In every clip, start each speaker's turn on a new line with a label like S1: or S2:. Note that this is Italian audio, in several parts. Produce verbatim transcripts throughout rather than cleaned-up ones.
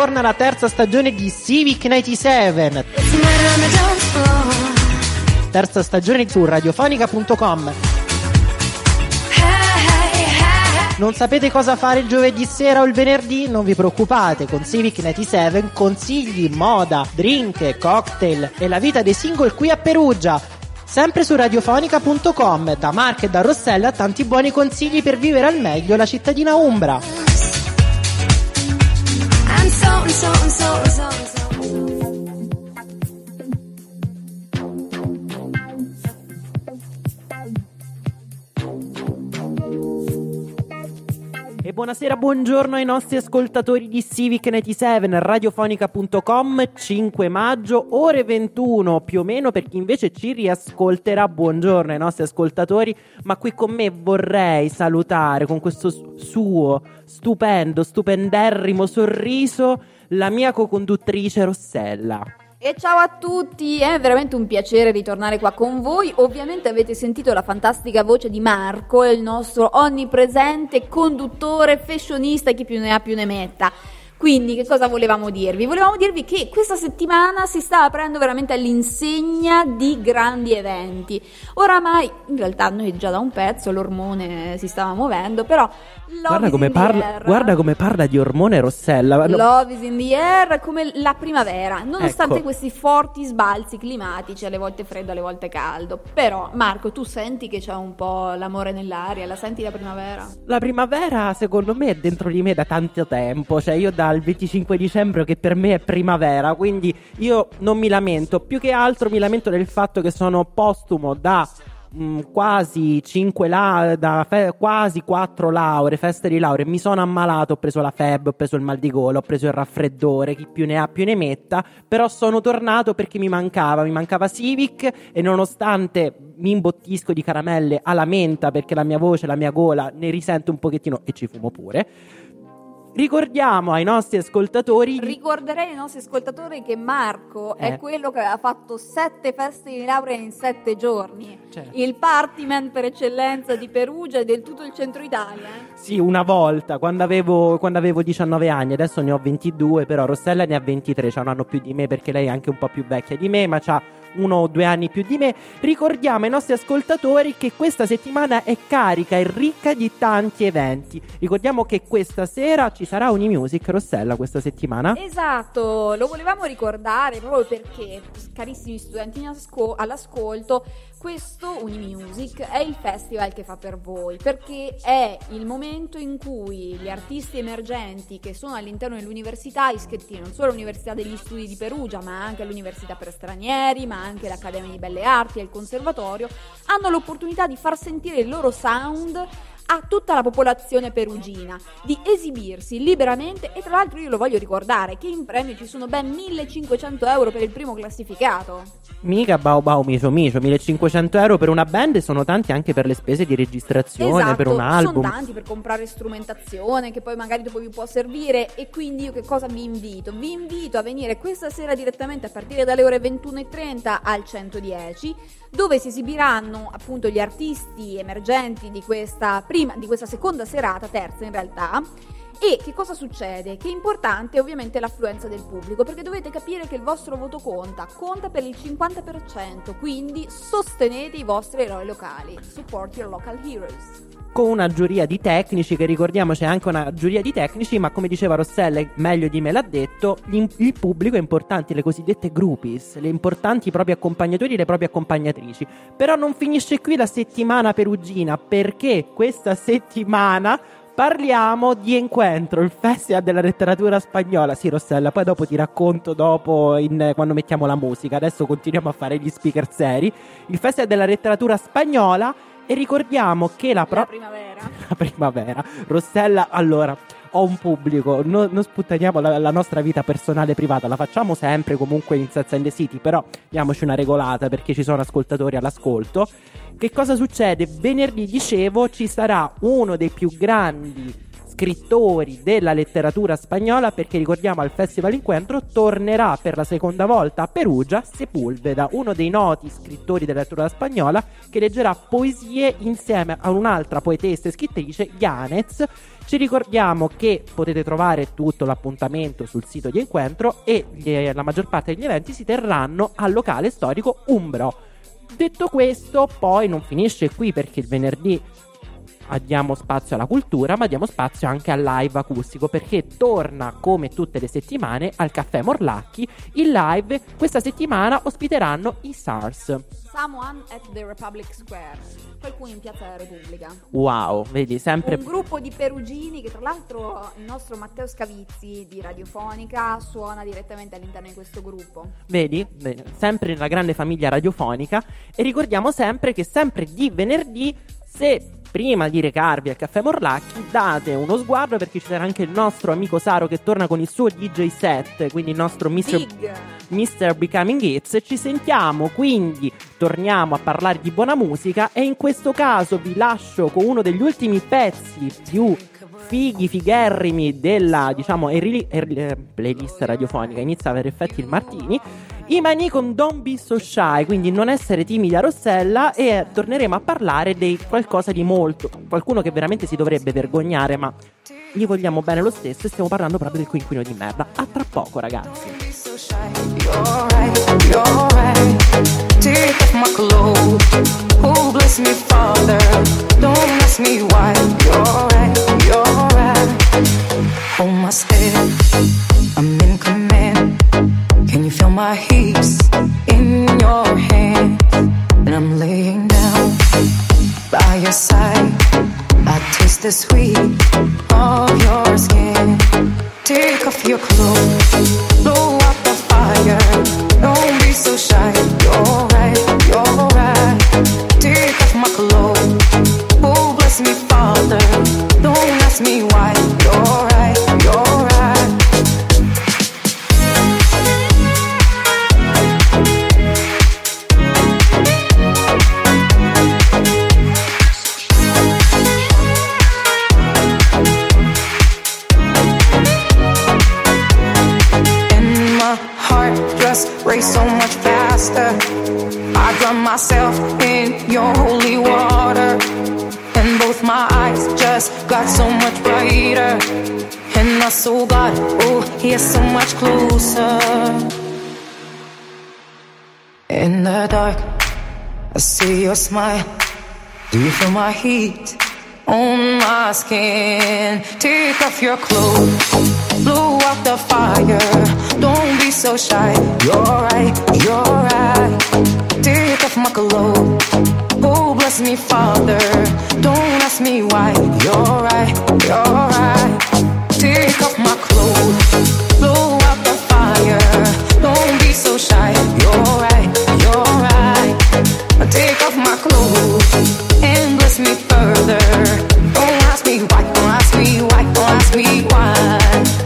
S1: torna la terza stagione di Civic novantasette. Terza stagione su radiofonica punto com. Non sapete cosa fare il giovedì sera o il venerdì? Non vi preoccupate, con Civic novantasette consigli, moda, drink, cocktail e la vita dei single qui a Perugia. Sempre su radiofonica punto com, da Mark e da Rossella tanti buoni consigli per vivere al meglio la cittadina umbra. E buonasera, buongiorno ai nostri ascoltatori di Civic novantasette, radiofonica punto com, cinque maggio, ore ventuno più o meno per chi invece ci riascolterà. Buongiorno ai nostri ascoltatori, ma qui con me vorrei salutare con questo suo stupendo, stupenderrimo sorriso la mia co-conduttrice Rossella.
S2: E ciao a tutti, è veramente un piacere ritornare qua con voi. Ovviamente avete sentito la fantastica voce di Marco, il nostro onnipresente conduttore, fashionista, chi più ne ha più ne metta. Quindi che cosa volevamo dirvi? Volevamo dirvi che questa settimana si sta aprendo veramente all'insegna di grandi eventi. Oramai, in realtà noi già da un pezzo l'ormone si stava muovendo, però
S1: guarda come, parla, guarda come parla di ormone Rossella.
S2: Love is in the air, come la primavera, nonostante
S1: ecco.
S2: questi forti sbalzi climatici, alle volte freddo, alle volte caldo. Però Marco, tu senti che c'è un po' l'amore nell'aria, la senti la primavera?
S1: La primavera secondo me è dentro di me da tanto tempo, cioè io da il venticinque dicembre che per me è primavera, quindi io non mi lamento, più che altro mi lamento del fatto che sono postumo da mh, quasi cinque la- da fe- quasi quattro lauree, feste di laurea, mi sono ammalato, ho preso la febbre, ho preso il mal di gola, ho preso il raffreddore, chi più ne ha più ne metta, però sono tornato perché mi mancava, mi mancava Civic e nonostante mi imbottisco di caramelle alla menta perché la mia voce, la mia gola ne risente un pochettino e ci fumo pure. Ricordiamo ai nostri ascoltatori.
S2: Ricorderei ai nostri ascoltatori che Marco
S1: eh.
S2: è quello che aveva fatto sette feste di laurea in sette giorni.
S1: Certo.
S2: Il partyman per eccellenza di Perugia e del tutto il centro Italia.
S1: Sì, una volta, quando avevo, quando avevo diciannove anni, adesso ne ho ventidue, però Rossella ne ha ventitré, c'ha un anno più di me perché lei è anche un po' più vecchia di me, ma c'ha uno o due anni più di me. Ricordiamo ai nostri ascoltatori che questa settimana è carica e ricca di tanti eventi. Ricordiamo che questa sera ci sarà Unimusic, Rossella, questa settimana.
S2: Esatto, lo volevamo ricordare proprio perché, carissimi studenti asco- all'ascolto, questo Unimusic è il festival che fa per voi, perché è il momento in cui gli artisti emergenti che sono all'interno dell'università, iscritti non solo all'Università degli Studi di Perugia, ma anche all'Università per Stranieri, ma anche l'Accademia di Belle Arti e il Conservatorio, hanno l'opportunità di far sentire il loro sound a tutta la popolazione perugina, di esibirsi liberamente. E tra l'altro io lo voglio ricordare che in premio ci sono ben millecinquecento euro per il primo classificato.
S1: Mica bau bau micio micio, millecinquecento euro per una band sono tanti anche per le spese di registrazione,
S2: esatto,
S1: per un album.
S2: Sono tanti per comprare strumentazione che poi magari dopo vi può servire. E quindi io che cosa vi invito? Vi invito a venire questa sera direttamente a partire dalle ore ventuno e trenta al centodieci, dove si esibiranno appunto gli artisti emergenti di questa prima, di questa seconda serata, terza in realtà. E che cosa succede? Che è importante ovviamente l'affluenza del pubblico, perché dovete capire che il vostro voto conta, conta per il cinquanta per cento, quindi sostenete i vostri eroi locali, support your local heroes.
S1: Con una giuria di tecnici, che ricordiamo c'è anche una giuria di tecnici, ma come diceva Rossella, meglio di me l'ha detto, il pubblico è importante, le cosiddette groupies, le importanti i propri accompagnatori e le proprie accompagnatrici. Però non finisce qui la settimana perugina, perché questa settimana parliamo di Encuentro, il festival della letteratura spagnola. Sì, Rossella, poi dopo ti racconto dopo in, quando mettiamo la musica. Adesso continuiamo a fare gli speaker seri. Il festival della letteratura spagnola. E ricordiamo che la, pro-
S2: la primavera
S1: la primavera Rossella, allora, ho un pubblico, no, non sputtaniamo la, la nostra vita personale e privata, la facciamo sempre comunque in Sex and the City, però diamoci una regolata perché ci sono ascoltatori all'ascolto. Che cosa succede? Venerdì, dicevo, ci sarà uno dei più grandi scrittori della letteratura spagnola, perché ricordiamo al Festival Encuentro tornerà per la seconda volta a Perugia Sepúlveda, uno dei noti scrittori della letteratura spagnola, che leggerà poesie insieme a un'altra poetessa e scrittrice, Yanez. Ci ricordiamo che potete trovare tutto l'appuntamento sul sito di Encuentro e gli, la maggior parte degli eventi si terranno al locale storico Umbro. Detto questo, poi non finisce qui, perché il venerdì diamo spazio alla cultura, ma diamo spazio anche al live acustico, perché torna come tutte le settimane al Caffè Morlacchi il live. Questa settimana ospiteranno i SARS.
S2: Someone at the Republic Square, qualcuno in Piazza della Repubblica.
S1: Wow, vedi, sempre
S2: un gruppo di perugini che tra l'altro il nostro Matteo Scavizzi di Radiofonica suona direttamente all'interno di questo gruppo.
S1: Vedi, vedi, sempre nella grande famiglia radiofonica. E ricordiamo sempre che sempre di venerdì, se prima di recarvi al Caffè Morlacchi date uno sguardo, perché ci sarà anche il nostro amico Saro che torna con il suo D J set, quindi il nostro mister
S2: Big.
S1: mister Becoming Hits. Ci sentiamo, quindi torniamo a parlare di buona musica, e in questo caso vi lascio con uno degli ultimi pezzi più fighi, figherrimi della, diciamo, erili, erili, playlist radiofonica. Inizia a avere effetti il Martini. I Mani con Don't Be So Shy, quindi non essere timida, Rossella, e torneremo a parlare di qualcosa di molto, qualcuno che veramente si dovrebbe vergognare, ma gli vogliamo bene lo stesso, e stiamo parlando proprio del coinquilino di merda. A tra poco, ragazzi.
S3: You're right, you're right. Take off my clothes. Oh, bless me, Father. Don't ask me why. You're right, you're right. Hold my step. I'm in command. Can you feel my hips in your hands? And I'm laying down by your side. I taste the sweet of your skin. Take off your clothes, blow out the fire. Don't be so shy. You're right, you're right. Take off my clothes. Oh, bless me, Father. Don't ask me why. You're right, you're right. Race so much faster. I drown myself in your holy water, and both my eyes just got so much brighter, and my soul got, oh, here so much closer. In the dark, I see your smile. Do you feel my heat on my skin? Take off your clothes, blow out the fire. Don't be so shy. You're right, you're right. Take off my clothes. Oh, bless me, Father. Don't ask me why. You're right, you're right. Take off my clothes. Blow out the fire. Don't be so shy. You're right, you're right. Take off my clothes and bless me further. Don't ask me why. Don't ask me why. Don't ask me why.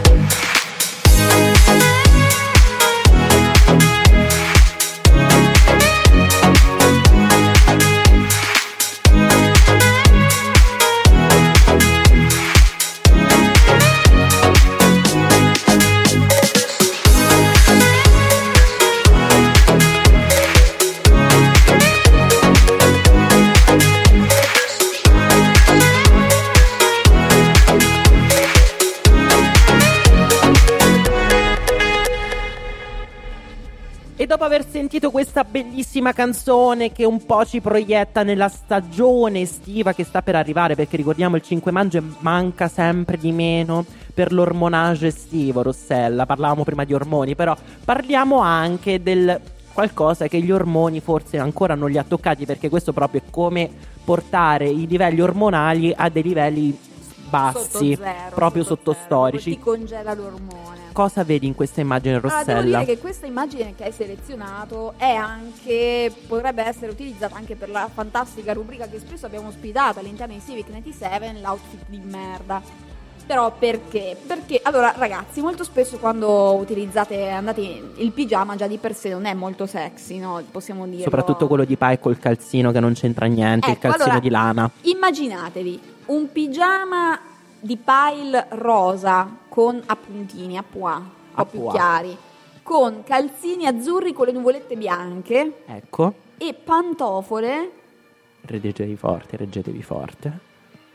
S1: E dopo aver sentito questa bellissima canzone che un po' ci proietta nella stagione estiva che sta per arrivare, perché ricordiamo il cinque maggio manca sempre di meno per l'ormonage estivo, Rossella. Parlavamo prima di ormoni, però parliamo anche del qualcosa che gli ormoni forse ancora non li ha toccati, perché questo proprio è come portare i livelli ormonali a dei livelli bassi,
S2: sotto zero,
S1: proprio
S2: sotto
S1: sottostorici.
S2: zero, ti congela l'ormone.
S1: Cosa vedi in questa immagine, Rossella?
S2: Allora, devo dire che questa immagine che hai selezionato è anche, potrebbe essere utilizzata anche per la fantastica rubrica che spesso abbiamo ospitato all'interno di Civic ventisette, l'outfit di merda. Però perché? Perché, allora ragazzi, molto spesso quando utilizzate, andate in, il pigiama già di per sé non è molto sexy, no? Possiamo dirlo.
S1: Soprattutto quello di Pai col calzino che non c'entra niente,
S2: Ecco,
S1: il calzino
S2: allora,
S1: di lana.
S2: Immaginatevi un pigiama di pile rosa con appuntini, a pois, un po'
S1: A
S2: più
S1: pois.
S2: chiari, con calzini azzurri con le nuvolette bianche
S1: Ecco,
S2: e pantofole
S1: reggetevi forte, reggetevi forte.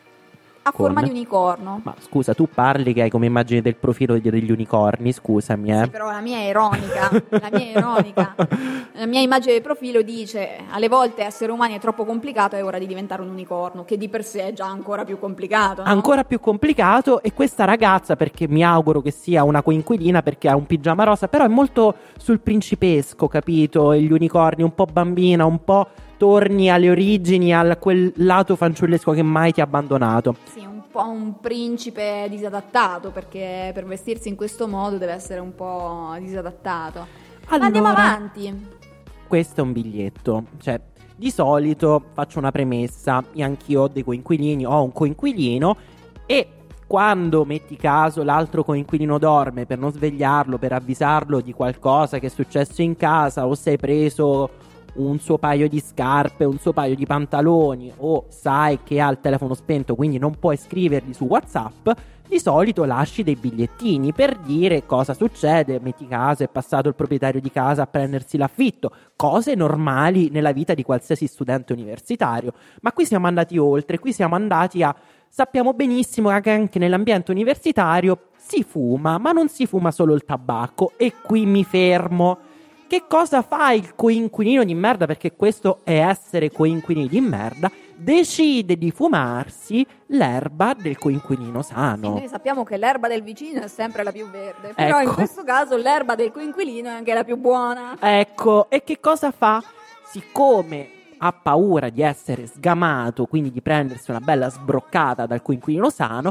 S2: a
S1: Con?
S2: forma di unicorno.
S1: Ma scusa, tu parli che hai come immagine del profilo di- degli unicorni, scusami, eh.
S2: Sì, però la mia è ironica, la mia è ironica. La mia immagine del profilo dice: alle volte essere umani è troppo complicato, è ora di diventare un unicorno, che di per sé è già ancora più complicato, no?
S1: Ancora più complicato. E questa ragazza, perché mi auguro che sia una coinquilina, perché ha un pigiama rosa, però è molto sul principesco, capito? E gli unicorni, un po' bambina, un po' torni alle origini, a quel lato fanciullesco che mai ti ha abbandonato.
S2: Sì, un po' un principe disadattato, perché per vestirsi in questo modo deve essere un po' disadattato. Ma andiamo
S1: Allora,
S2: avanti.
S1: questo è un biglietto, cioè di solito faccio una premessa, io anch'io ho dei coinquilini, ho un coinquilino e quando metti caso l'altro coinquilino dorme, per non svegliarlo, per avvisarlo di qualcosa che è successo in casa, o sei preso un suo paio di scarpe, un suo paio di pantaloni, o sai che ha il telefono spento quindi non puoi scrivergli su WhatsApp, di solito lasci dei bigliettini per dire cosa succede. Metti caso è passato il proprietario di casa a prendersi l'affitto, cose normali nella vita di qualsiasi studente universitario. Ma qui siamo andati oltre, qui siamo andati a... Sappiamo benissimo che anche nell'ambiente universitario si fuma, ma non si fuma solo il tabacco, e qui mi fermo. Che cosa fa il coinquilino di merda? Perché questo è essere coinquilini di merda. Decide di fumarsi l'erba del coinquilino
S2: E
S1: sano.
S2: noi sappiamo che l'erba del vicino è sempre la più verde, però
S1: Ecco.
S2: in questo caso l'erba del coinquilino è anche la più buona.
S1: Ecco, e che cosa fa? Siccome ha paura di essere sgamato, quindi di prendersi una bella sbroccata dal coinquilino sano,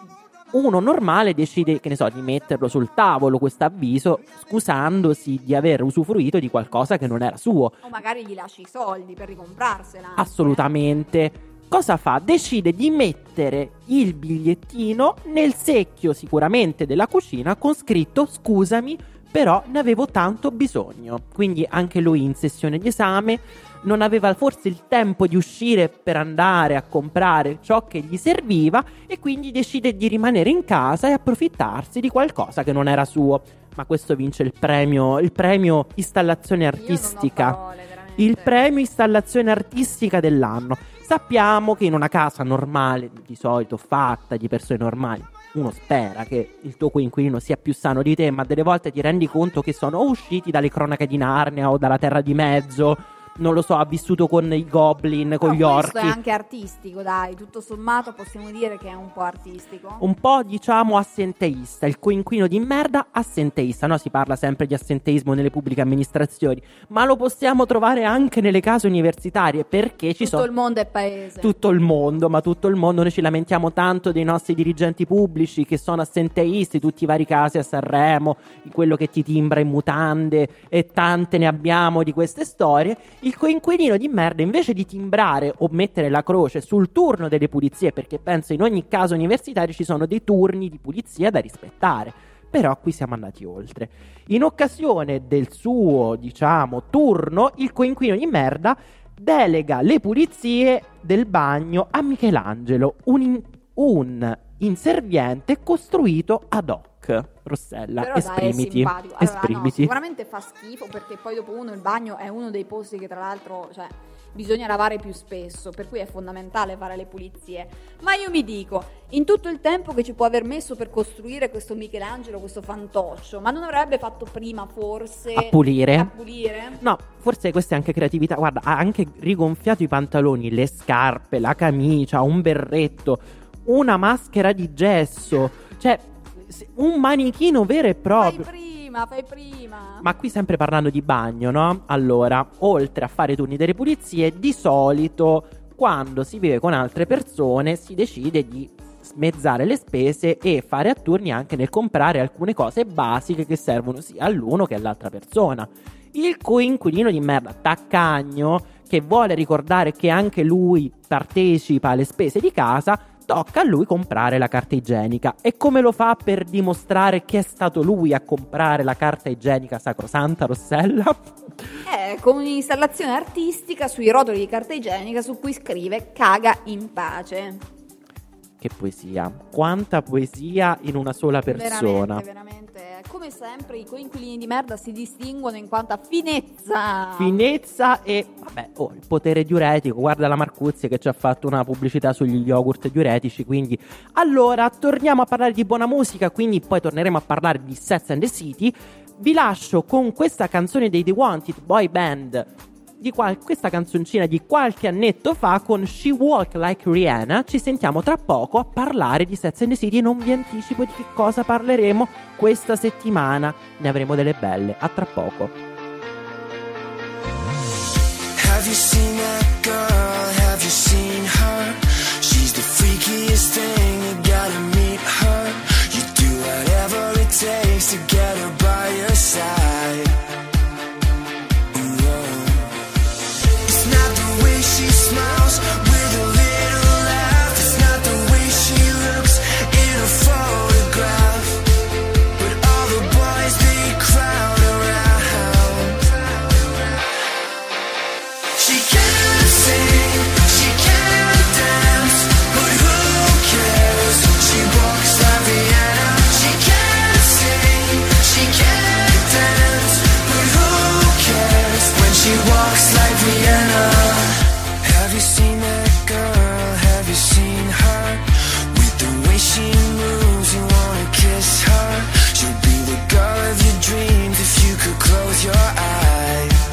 S1: uno normale decide, che ne so, di metterlo sul tavolo questo avviso, scusandosi di aver usufruito di qualcosa che non era suo.
S2: O magari gli lasci i soldi per ricomprarsela. anche.
S1: Assolutamente. Cosa fa? Decide di mettere il bigliettino nel secchio sicuramente della cucina con scritto scusami, però ne avevo tanto bisogno. Quindi anche lui in sessione di esame non aveva forse il tempo di uscire per andare a comprare ciò che gli serviva e quindi decide di rimanere in casa e approfittarsi di qualcosa che non era suo. Ma questo vince il premio, il premio installazione
S2: Io non ho
S1: artistica.
S2: parole, veramente.
S1: Il premio installazione artistica dell'anno. Sappiamo che in una casa normale, di solito fatta di persone normali, uno spera che il tuo coinquilino sia più sano di te, ma delle volte ti rendi conto che sono o usciti dalle cronache di Narnia o dalla Terra di Mezzo, non lo so, ha vissuto con i goblin, con
S2: Però
S1: gli
S2: questo
S1: orchi.
S2: è anche artistico, dai, tutto sommato possiamo dire che è un po' artistico.
S1: Un po' diciamo assenteista, il coinquilino di merda assenteista, no? Si parla sempre di assenteismo nelle pubbliche amministrazioni, ma lo possiamo trovare anche nelle case universitarie, perché ci
S2: Tutto
S1: sono...
S2: il mondo è paese.
S1: Tutto il mondo, ma tutto il mondo, noi ci lamentiamo tanto dei nostri dirigenti pubblici che sono assenteisti, tutti i vari casi a Sanremo, quello che ti timbra in mutande, e tante ne abbiamo di queste storie. Il coinquilino di merda, invece di timbrare o mettere la croce sul turno delle pulizie, perché penso in ogni caso universitario ci sono dei turni di pulizia da rispettare, però qui siamo andati oltre. In occasione del suo, diciamo, turno, il coinquilino di merda delega le pulizie del bagno a Michelangelo, un, in- un inserviente costruito ad hoc. Rossella,
S2: Però dai, è
S1: esprimiti,
S2: simpatico. Allora, no,
S1: esprimiti.
S2: sicuramente fa schifo, perché poi dopo uno il bagno è uno dei posti che tra l'altro, cioè, bisogna lavare più spesso, per cui è fondamentale fare le pulizie. Ma io mi dico, in tutto il tempo che ci può aver messo per costruire questo Michelangelo, questo fantoccio, ma non avrebbe fatto prima forse
S1: A pulire?
S2: a pulire?
S1: No, forse questa è anche creatività. Guarda, ha anche rigonfiato i pantaloni, le scarpe, la camicia, un berretto, una maschera di gesso. Cioè, se- un manichino vero e
S2: Fai
S1: proprio.
S2: prima, fai prima.
S1: Ma qui sempre parlando di bagno, no? Allora, oltre a fare i turni delle pulizie, di solito quando si vive con altre persone si decide di smezzare le spese e fare a turni anche nel comprare alcune cose basiche che servono sia all'uno che all'altra persona. Il coinquilino di merda taccagno, che vuole ricordare che anche lui partecipa alle spese di casa, tocca a lui comprare la carta igienica. E come lo fa per dimostrare che è stato lui a comprare la carta igienica sacrosanta, Rossella?
S2: Eh, con un'installazione artistica sui rotoli di carta igienica su cui scrive "caga in pace".
S1: Che poesia, quanta poesia in una sola persona.
S2: Veramente, veramente. Come sempre i coinquilini di merda si distinguono in quanto a finezza.
S1: Finezza e, vabbè, oh, il potere diuretico. Guarda la Marcuzzi che ci ha fatto una pubblicità sugli yogurt diuretici. Quindi, allora, torniamo a parlare di buona musica, quindi poi torneremo a parlare di Sex and the City. Vi lascio con questa canzone dei The Wanted Boy Band, di qual- questa canzoncina di qualche annetto fa con She Walk Like Rihanna. Ci sentiamo tra poco a parlare di Sex and the City e non vi anticipo di che cosa parleremo questa settimana. Ne avremo delle belle. A tra poco.
S4: Have you seen that girl? Have you seen her? She's the freakiest thing, you gotta meet her. You do whatever it takes to get her by your side. She smiles with a little laugh. It's not the way she looks in a photograph, but all the boys, they crowd around. She can't sing, she can't dance, but who cares? She walks like Rihanna. She can't sing, she can't dance, but who cares when she walks like Rihanna? Have you seen that girl? Have you seen her? With the way she moves, you wanna kiss her. She'll be the girl of your dreams if you could close your eyes.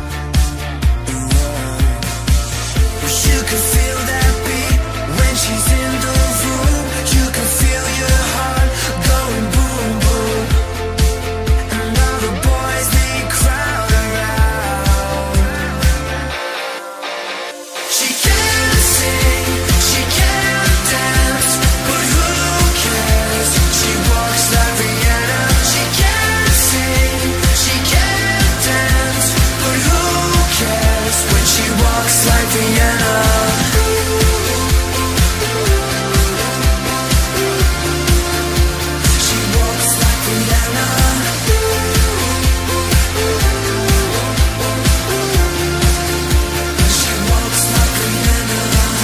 S4: Well, you can feel that beat when she's in the room. You can feel your heart going boom, boom. And all the boys, they crowd around. She can't sing, she can't dance, but who cares? She walks like Rihanna. She can't sing, she can't dance, but who cares when she walks like Rihanna? She walks like Rihanna. She walks like Rihanna.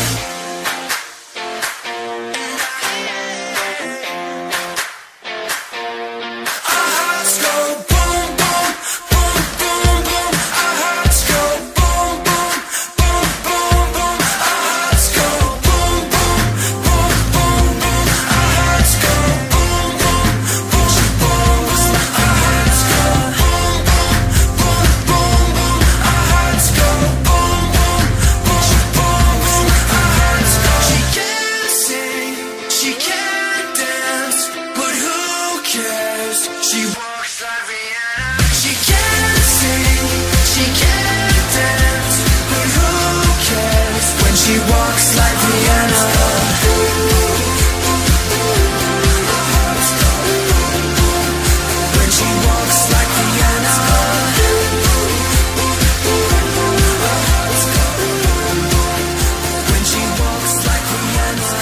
S4: Our hearts go boom, boom, boom, boom, boom. Our hearts go boom, boom, boom, boom, boom. Our hearts go boom, boom, boom, boom, boom. Our hearts go boom, boom, boom, boom, boom. Our hearts go boom, boom, boom, boom, boom. Our hearts go boom, boom, boom, boom, boom. Our hearts go. She can't sing, she can't dance, but who cares? She walks like Rihanna. She can't sing, she can't dance, but who cares when she walks like Rihanna? When she walks like Rihanna. When she walks like Rihanna.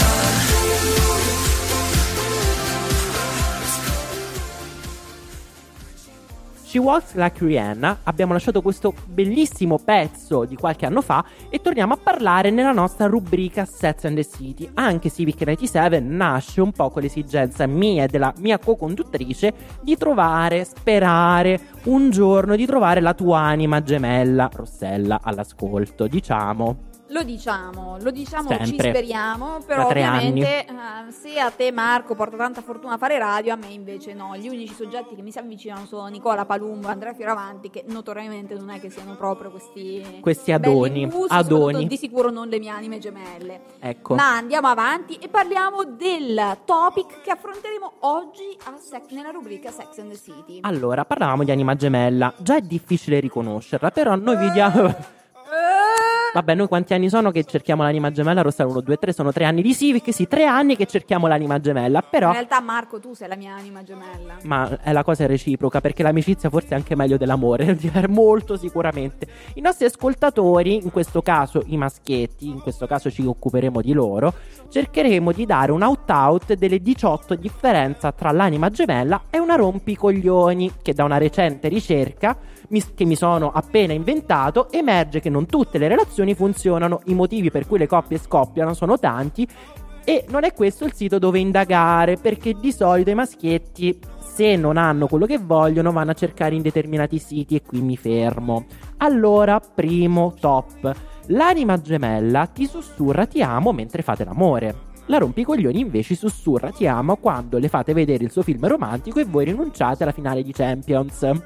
S1: She Walks Like Rihanna. Abbiamo lasciato questo bellissimo pezzo di qualche anno fa e torniamo a parlare nella nostra rubrica Sex and the City. Anche Civic novantasette nasce un po' con l'esigenza mia e della mia co-conduttrice di trovare, sperare un giorno di trovare la tua anima gemella, Rossella, all'ascolto, diciamo.
S2: Lo diciamo, lo diciamo,
S1: Sempre.
S2: ci speriamo, però
S1: Da tre
S2: ovviamente eh, se a te Marco porta tanta fortuna fare radio, a me invece no. Gli unici soggetti che mi si avvicinano sono Nicola Palumbo e Andrea Fioravanti, che notoriamente non è che siano proprio questi,
S1: Questi adoni,
S2: belli gusti,
S1: adoni.
S2: soprattutto di sicuro non le mie anime gemelle.
S1: Ecco.
S2: Ma andiamo avanti e parliamo del topic che affronteremo oggi a Sex, nella rubrica Sex and the City.
S1: Allora, parlavamo di anima gemella. Già è difficile riconoscerla, però noi vi diamo... Vabbè, noi quanti anni sono che cerchiamo l'anima gemella? Rossella, uno, due, tre, sono tre anni di Civic. Sì, tre anni che cerchiamo l'anima gemella, però...
S2: In realtà Marco, tu sei la mia anima gemella.
S1: Ma è la cosa reciproca, perché l'amicizia forse è anche meglio dell'amore, molto sicuramente. I nostri ascoltatori, in questo caso i maschietti, in questo caso ci occuperemo di loro, cercheremo di dare un out-out delle diciotto differenze tra l'anima gemella e una rompicoglioni, che da una recente ricerca mi, che mi sono appena inventato emerge che non tutte le relazioni funzionano, i motivi per cui le coppie scoppiano sono tanti E non è questo il sito dove indagare, perché di solito i maschietti, se non hanno quello che vogliono, vanno a cercare in determinati siti e qui mi fermo. Allora, primo top. L'anima gemella ti sussurra ti amo mentre fate l'amore. La rompicoglioni invece sussurra ti amo quando le fate vedere il suo film romantico e voi rinunciate alla finale di Champions.
S2: Eh,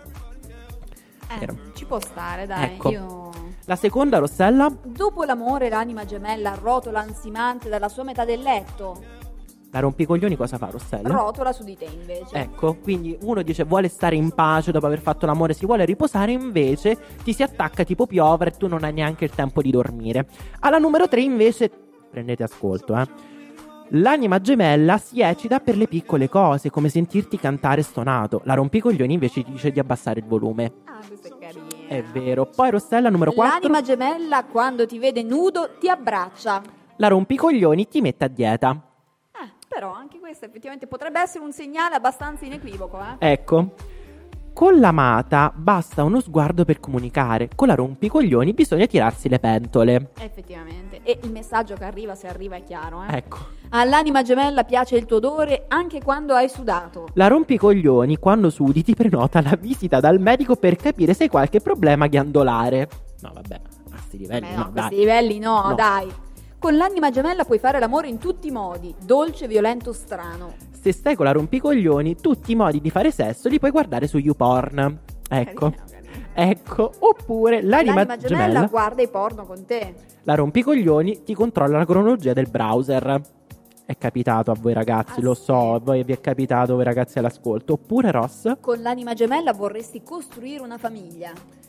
S1: Vero.
S2: ci può stare, dai.
S1: Ecco.
S2: Io...
S1: La seconda, Rossella?
S2: Dopo l'amore, l'anima gemella rotola ansimante dalla sua metà del letto.
S1: La rompicoglioni cosa fa, Rossella?
S2: Rotola su di te, invece.
S1: Ecco, quindi uno dice vuole stare in pace dopo aver fatto l'amore, si vuole riposare, invece ti si attacca tipo piovra e tu non hai neanche il tempo di dormire. Alla numero tre invece, prendete ascolto, eh. L'anima gemella si eccita per le piccole cose, come sentirti cantare stonato. La rompicoglioni invece ti dice di abbassare il volume.
S2: Ah, questo è carino.
S1: È vero. Poi Rossella, numero quattro.
S2: L'anima gemella, quando ti vede nudo, ti abbraccia.
S1: La rompicoglioni ti mette a dieta.
S2: Eh, però anche questo effettivamente potrebbe essere un segnale abbastanza inequivoco, eh.
S1: Ecco. Con l'amata basta uno sguardo per comunicare. Con la rompicoglioni bisogna tirarsi le pentole.
S2: Effettivamente. E il messaggio che arriva, se arriva, è chiaro, eh.
S1: Ecco.
S2: All'anima gemella piace il tuo odore anche quando hai sudato.
S1: La rompicoglioni, quando sudi, ti prenota la visita dal medico per capire se hai qualche problema ghiandolare. No, vabbè, a sti livelli
S2: Beh,
S1: no,
S2: no,
S1: dai.
S2: questi livelli no,
S1: No.
S2: dai. Con l'anima gemella puoi fare l'amore in tutti i modi, dolce, violento, strano.
S1: Se stai con la rompicoglioni, tutti i modi di fare sesso li puoi guardare su YouPorn. Ecco.
S2: Carino, carino.
S1: Ecco. Oppure l'anima,
S2: L'anima gemella,
S1: gemella,
S2: guarda i porno con te.
S1: la rompicoglioni, ti controlla la cronologia del browser. È capitato a voi ragazzi,
S2: Ah,
S1: lo
S2: sì?
S1: so, a voi vi è capitato, voi ragazzi all'ascolto. Oppure Ross,
S2: Con l'anima gemella vorresti costruire una famiglia.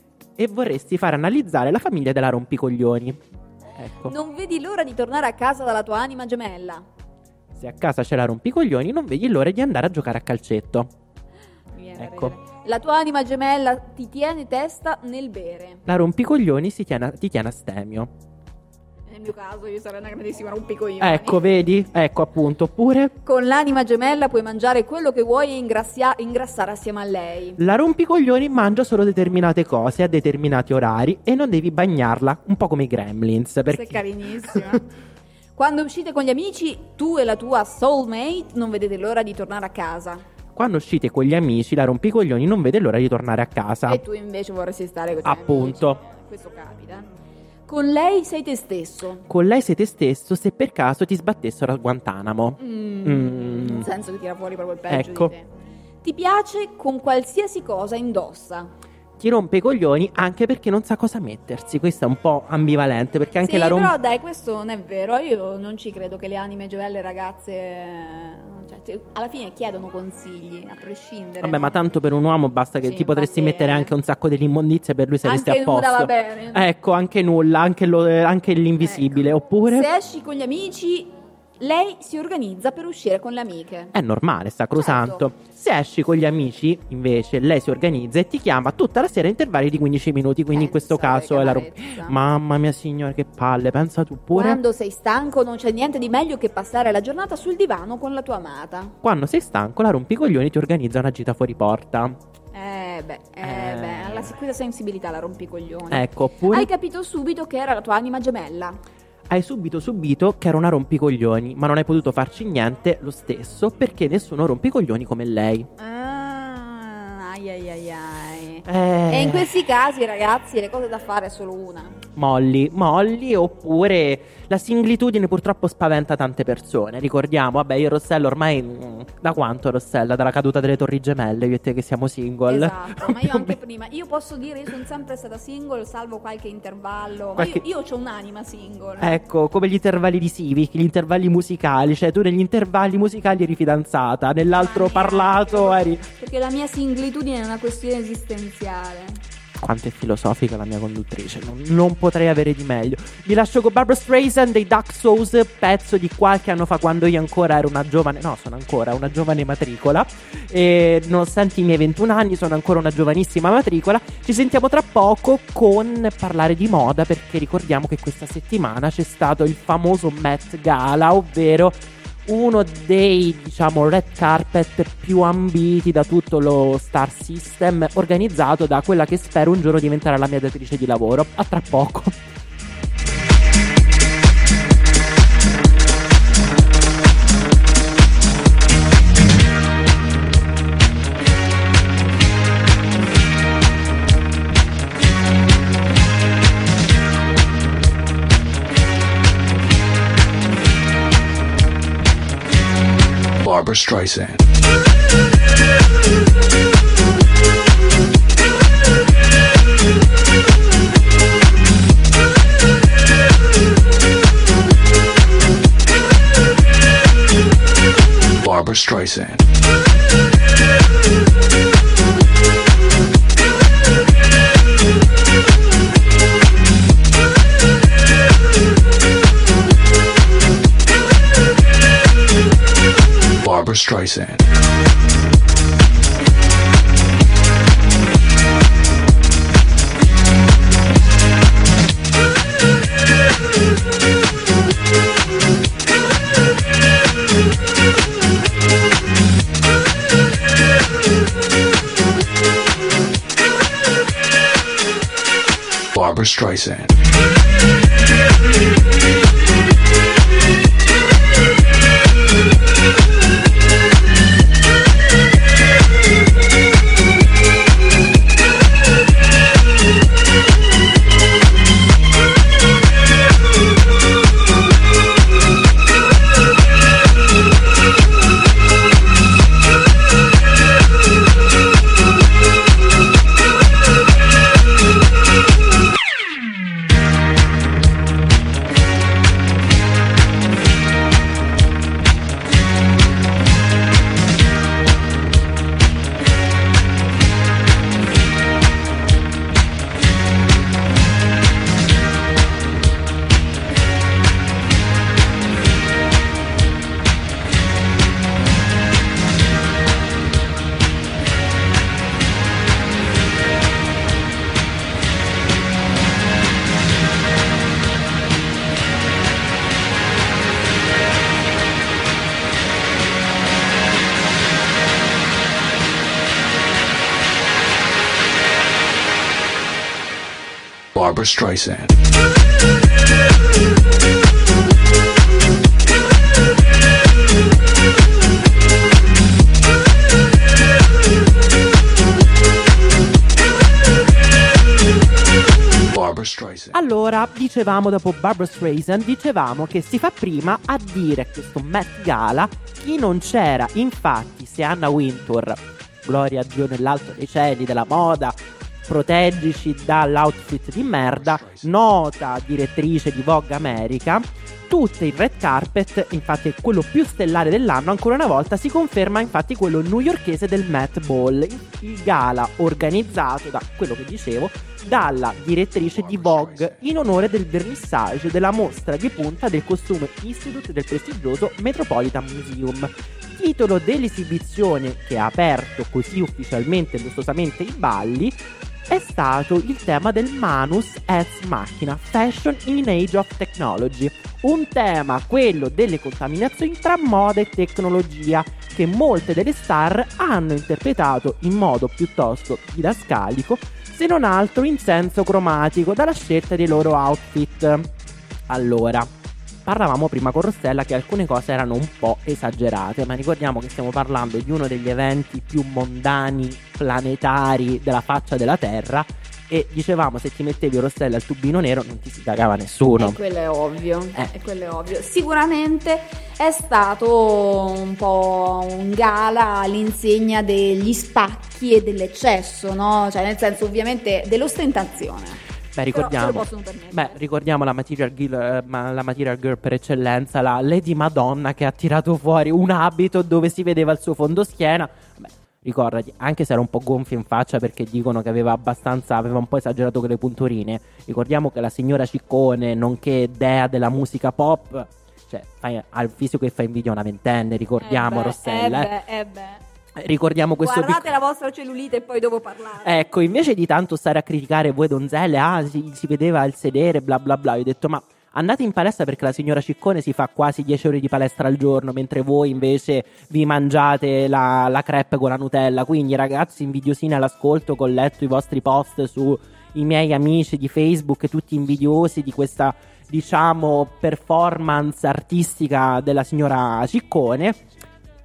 S1: e vorresti far analizzare la famiglia della rompicoglioni. Ecco.
S2: Non vedi l'ora di tornare a casa dalla tua anima gemella.
S1: Se a casa c'è la rompicoglioni, non vedi l'ora di andare a giocare a calcetto.
S2: Mi viene da
S1: Ecco.
S2: ridere. La tua anima gemella ti tiene testa nel bere.
S1: La rompicoglioni si tiene, ti tiene a stemio.
S2: Nel mio caso io sarei una grandissima rompicoglioni.
S1: Ecco, vedi? Ecco appunto. Oppure
S2: Con l'anima gemella puoi mangiare quello che vuoi e ingrassia- ingrassare assieme a lei.
S1: la rompicoglioni mangia solo determinate cose a determinati orari e non devi bagnarla, un po' come i gremlins.
S2: Questa
S1: Perché
S2: è carinissima. Quando uscite con gli amici, tu e la tua soulmate non vedete l'ora di tornare a casa.
S1: quando uscite con gli amici, la rompicoglioni non vede l'ora di tornare a casa.
S2: E tu invece vorresti stare con i tuoi
S1: Appunto.
S2: amici. Questo capita. Con lei sei te stesso.
S1: Con lei sei te stesso se per caso ti sbattessero a Guantanamo.
S2: Mm,
S1: Mm.
S2: Nel senso che tira fuori proprio il peggio
S1: Ecco.
S2: di te. Ti piace con qualsiasi cosa indossa.
S1: Ti rompe i coglioni anche perché non sa cosa mettersi. Questo è un po' ambivalente perché anche
S2: sì,
S1: la romp-
S2: però dai, questo non è vero. Io non ci credo che le anime gemelle ragazze, cioè, te- alla fine chiedono consigli, a prescindere.
S1: Vabbè,
S2: no?
S1: ma tanto per un uomo basta che
S2: Sì,
S1: ti potresti
S2: va
S1: mettere
S2: bene.
S1: anche un sacco dell'immondizia e per lui saresti
S2: Anche
S1: a posto.
S2: nulla va bene.
S1: Ecco, anche nulla, anche, lo- eh, anche l'invisibile.
S2: Ecco.
S1: Oppure
S2: Se esci con gli amici, lei si organizza per uscire con le amiche.
S1: è normale, sacrosanto.
S2: Certo.
S1: Se esci con gli amici, invece, lei si organizza e ti chiama tutta la sera a intervalli di quindici minuti. Quindi in questo
S2: Pensa,
S1: caso
S2: che
S1: è la ro-
S2: amarezza.
S1: Mamma mia signora, che palle, pensa tu pure.
S2: Quando sei stanco non c'è niente di meglio che passare la giornata sul divano con la tua amata.
S1: Quando sei stanco, la rompicoglioni ti organizza una gita fuori porta.
S2: Eh beh, eh,
S1: Eh.
S2: beh, alla questa sensibilità la rompicoglione.
S1: Ecco, oppure
S2: Hai capito subito che era la tua anima gemella.
S1: hai subito subito che era una rompicoglioni, ma non hai potuto farci niente lo stesso perché nessuno rompicoglioni come lei.
S2: Ah, ai ai ai ai.
S1: Eh,
S2: E in questi casi, ragazzi, le cose da fare è solo una.
S1: Molli, molli, oppure la singlitudine purtroppo spaventa tante persone. Ricordiamo, vabbè, io e Rossella ormai mm, da quanto Rossella? Dalla caduta delle Torri Gemelle, io e te che siamo single.
S2: Esatto, ma io anche prima. Io posso dire, io sono sempre stata single, salvo qualche intervallo.
S1: Qualche-
S2: Ma io, io ho un'anima single.
S1: Ecco, come gli intervalli di Civic, gli intervalli musicali, cioè tu negli intervalli musicali eri fidanzata, nell'altro
S2: Ma
S1: parlato
S2: neanche,
S1: eri...
S2: Perché la mia singlitudine è una questione esistenziale.
S1: Quanto è filosofica la mia conduttrice, non, non potrei avere di meglio. Vi lascio con Barbra Streisand dei Duck Sauce, pezzo di qualche anno fa quando io ancora ero una giovane, no, sono ancora una giovane matricola e nonostante i miei ventuno anni sono ancora una giovanissima matricola. Ci sentiamo tra poco con parlare di moda, perché ricordiamo che questa settimana c'è stato il famoso Met Gala, ovvero uno dei, diciamo, red carpet più ambiti da tutto lo Star System, organizzato da quella che spero un giorno diventerà la mia datrice di lavoro. A tra poco.
S4: Barbra Streisand. Barbra Streisand. Barbra Streisand. Barbra Streisand. Barbra Streisand. Barbra Streisand.
S1: Allora, dicevamo dopo Barbra Streisand, dicevamo che si fa prima a dire a questo Met Gala chi non c'era. Infatti, se Anna Wintour, gloria a Dio nell'alto dei cieli della moda, proteggici dall'outfit di merda, nota direttrice di Vogue America, tutte il red carpet, infatti è quello più stellare dell'anno, ancora una volta si conferma infatti quello newyorkese del Met Ball, il gala organizzato da, quello che dicevo, dalla direttrice di Vogue in onore del vernissage della mostra di punta del Costume Institute del prestigioso Metropolitan Museum. Titolo dell'esibizione, che ha aperto così ufficialmente e lustosamente i balli, è stato il tema del Manus Ex Machina, Fashion in Age of Technology, un tema, quello delle contaminazioni tra moda e tecnologia, che molte delle star hanno interpretato in modo piuttosto didascalico, se non altro in senso cromatico, dalla scelta dei loro outfit. Allora, parlavamo prima con Rossella che alcune cose erano un po' esagerate, ma ricordiamo che stiamo parlando di uno degli eventi più mondani, planetari della faccia della Terra, e dicevamo, se ti mettevi, Rossella, il tubino nero non ti si cagava nessuno.
S2: E quello è ovvio,
S1: Eh.
S2: e quello è ovvio. Sicuramente è stato un po' un gala all'insegna degli spacchi e dell'eccesso, no? Cioè, nel senso, ovviamente, dell'ostentazione.
S1: Beh, ricordiamo,
S2: Però se lo possono permettere.
S1: beh, ricordiamo la material, girl, eh, ma- la material girl per eccellenza, la Lady Madonna, che ha tirato fuori un abito dove si vedeva il suo fondoschiena. Beh, ricordati, anche se era un po' gonfio in faccia perché dicono che aveva abbastanza, aveva un po' esagerato con le punturine. Ricordiamo che la signora Ciccone, nonché dea della musica pop, cioè fai, ha il fisico che fa invidia a una ventenne, ricordiamo,
S2: Eh beh,
S1: Rossella.
S2: Eh
S1: eh.
S2: beh, eh beh.
S1: Ricordiamo questo
S2: Guardate
S1: piccolo...
S2: la vostra cellulite e poi dopo parlare.
S1: Ecco, invece di tanto stare a criticare voi donzelle, ah, si, si vedeva il sedere, bla bla bla, io ho detto, ma andate in palestra perché la signora Ciccone si fa quasi dieci ore di palestra al giorno, mentre voi invece vi mangiate la, la crepe con la Nutella. Quindi, ragazzi invidiosini all'ascolto, che ho letto i vostri post sui miei amici di Facebook, tutti invidiosi di questa, diciamo, performance artistica della signora Ciccone.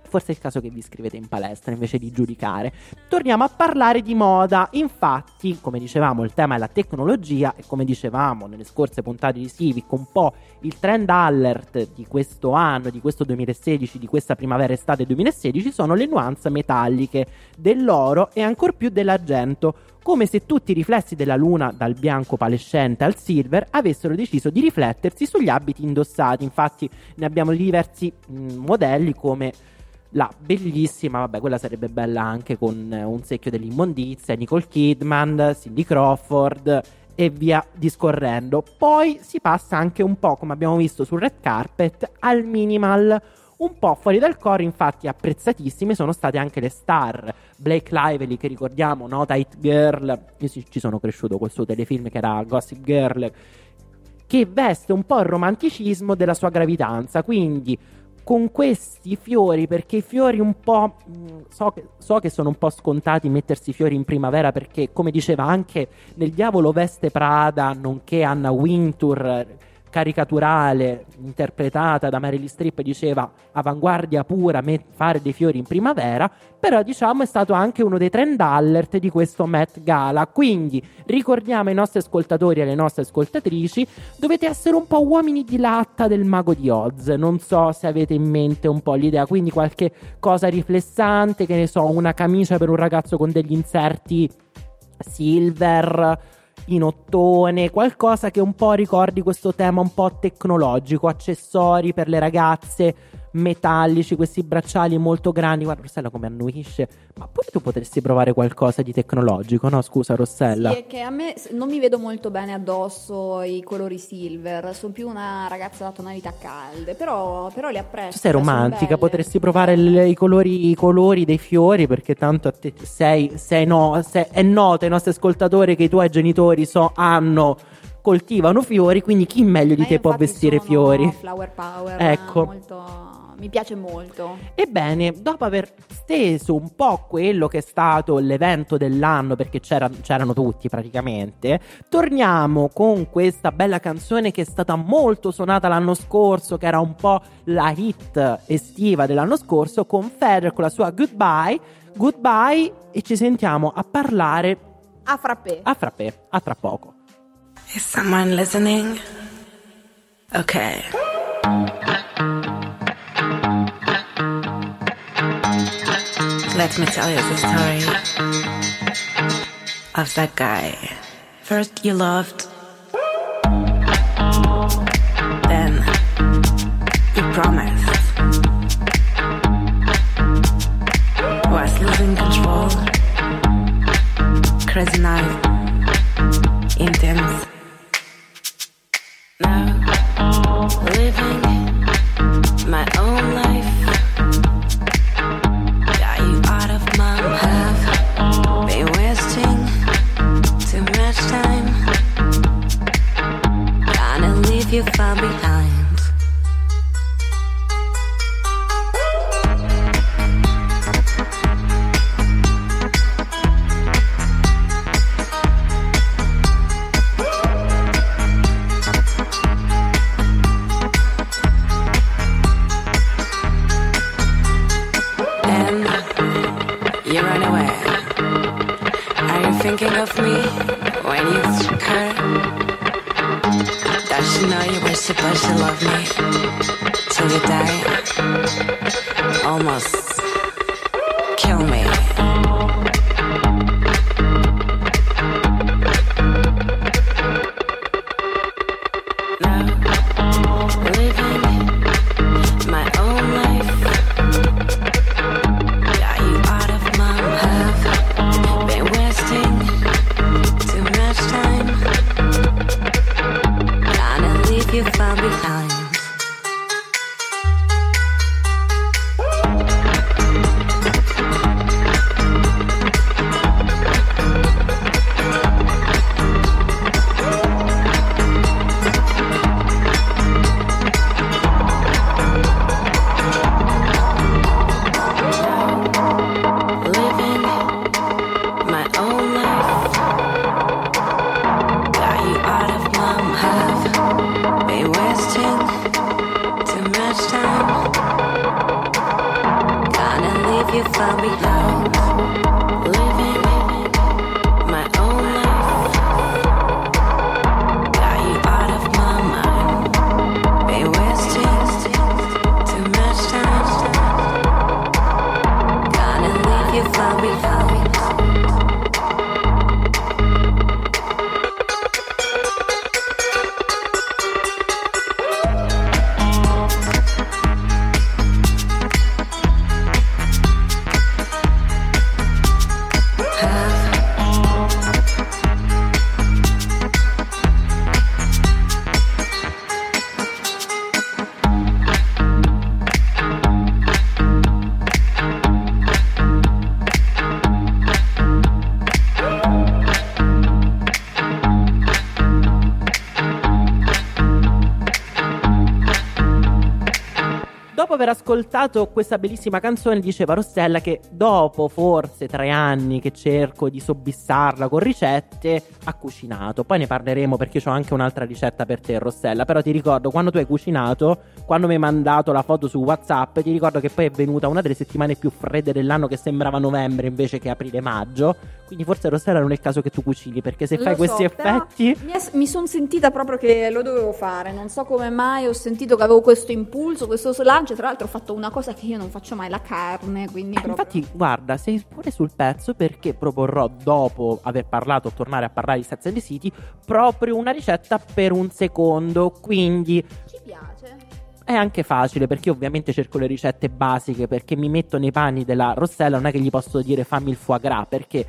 S1: forse è il caso che vi iscrivete in palestra invece di giudicare. Torniamo a parlare di moda. Infatti, come dicevamo, il tema è la tecnologia e come dicevamo nelle scorse puntate di Civic, un po' il trend alert di questo anno, di questo duemilasedici, di questa primavera-estate duemilasedici sono le nuance metalliche dell'oro e ancor più dell'argento, come se tutti i riflessi della luna, dal bianco palescente al silver, avessero deciso di riflettersi sugli abiti indossati. Infatti ne abbiamo diversi mh, modelli, come la bellissima, vabbè, quella sarebbe bella anche con eh, un secchio dell'immondizia, Nicole Kidman, Cindy Crawford e via discorrendo. Poi si passa anche un po', come abbiamo visto sul red carpet, al minimal, un po' fuori dal core. Infatti apprezzatissime sono state anche le star. Blake Lively, che ricordiamo, no? Tight Girl, io ci sono cresciuto col suo telefilm che era Gossip Girl, che veste un po' il romanticismo della sua gravidanza, quindi con questi fiori, perché i fiori un po' so che, so che sono un po' scontati mettersi fiori in primavera, perché come diceva anche nel Diavolo Veste Prada, nonché Anna Wintour, caricaturale interpretata da Meryl Streep, diceva avanguardia pura met- fare dei fiori in primavera, però diciamo è stato anche uno dei trend alert di questo Met Gala. Quindi ricordiamo ai nostri ascoltatori e alle nostre ascoltatrici, dovete essere un po' uomini di latta del Mago di Oz. Non so se avete in mente un po' l'idea, quindi qualche cosa riflessante, che ne so, una camicia per un ragazzo con degli inserti silver in ottone, qualcosa che un po' ricordi questo tema un po' tecnologico, accessori per le ragazze metallici, questi bracciali molto grandi. Guarda Rossella come annuisce, ma pure tu potresti provare qualcosa di tecnologico, no? Scusa Rossella.
S2: Sì, è che a me non mi vedo molto bene addosso i colori silver, sono più una ragazza da tonalità calde, però, però li apprezzo.
S1: Tu sei romantica, potresti provare le, i, colori, i colori dei fiori, perché tanto a te sei, sei no, sei, è noto ai nostri ascoltatori che i tuoi genitori so, hanno coltivano fiori, quindi chi meglio di
S2: Ma
S1: te
S2: io
S1: può
S2: infatti
S1: vestire
S2: sono
S1: fiori?
S2: Flower power,
S1: Ecco.
S2: molto... mi piace molto.
S1: Ebbene, dopo aver steso un po' quello che è stato l'evento dell'anno, perché c'era, c'erano tutti praticamente, torniamo con questa bella canzone che è stata molto suonata l'anno scorso, che era un po' la hit estiva dell'anno scorso, con Federer con la sua Goodbye, Goodbye, e ci sentiamo a parlare
S2: A frappè.
S1: a frappè, a tra poco.
S3: Is someone listening? Okay. Let me tell you the story of that guy. First you loved, then you promised, was losing control, crazy night, intense. Now living my own life. Got you out of my path. Been wasting too much time. Gonna leave you far behind. Thinking of me when you took her. Does she know you were supposed to love me till you die? Almost kill me. Now living my own life. Got you out of my path. Been wasting too much time. Gonna leave you far behind.
S1: dopo aver ascoltato questa bellissima canzone diceva Rossella che dopo forse tre anni che cerco di sobbissarla con ricette ha cucinato. Poi ne parleremo perché ho anche un'altra ricetta per te, Rossella. Però ti ricordo, quando tu hai cucinato, quando mi hai mandato la foto su WhatsApp, ti ricordo che poi è venuta una delle settimane più fredde dell'anno, che sembrava novembre invece che aprile-maggio. Quindi forse, Rossella, non è il caso che tu cucini, perché se
S2: Lo
S1: fai
S2: so,
S1: questi
S2: però
S1: effetti...
S2: Mi, è- mi sono sentita proprio che lo dovevo fare. Non so come mai ho sentito che avevo questo impulso, questo slancio. Tra l'altro ho fatto una cosa che io non faccio mai, la carne. Quindi
S1: Eh,
S2: proprio...
S1: Infatti, guarda, sei pure sul pezzo, perché proporrò, dopo aver parlato, tornare a parlare di Sex and the City, proprio una ricetta per un secondo. Quindi
S2: Ci piace.
S1: è anche facile, perché ovviamente cerco le ricette basiche, perché mi metto nei panni della Rossella. Non è che gli posso dire fammi il foie gras, perché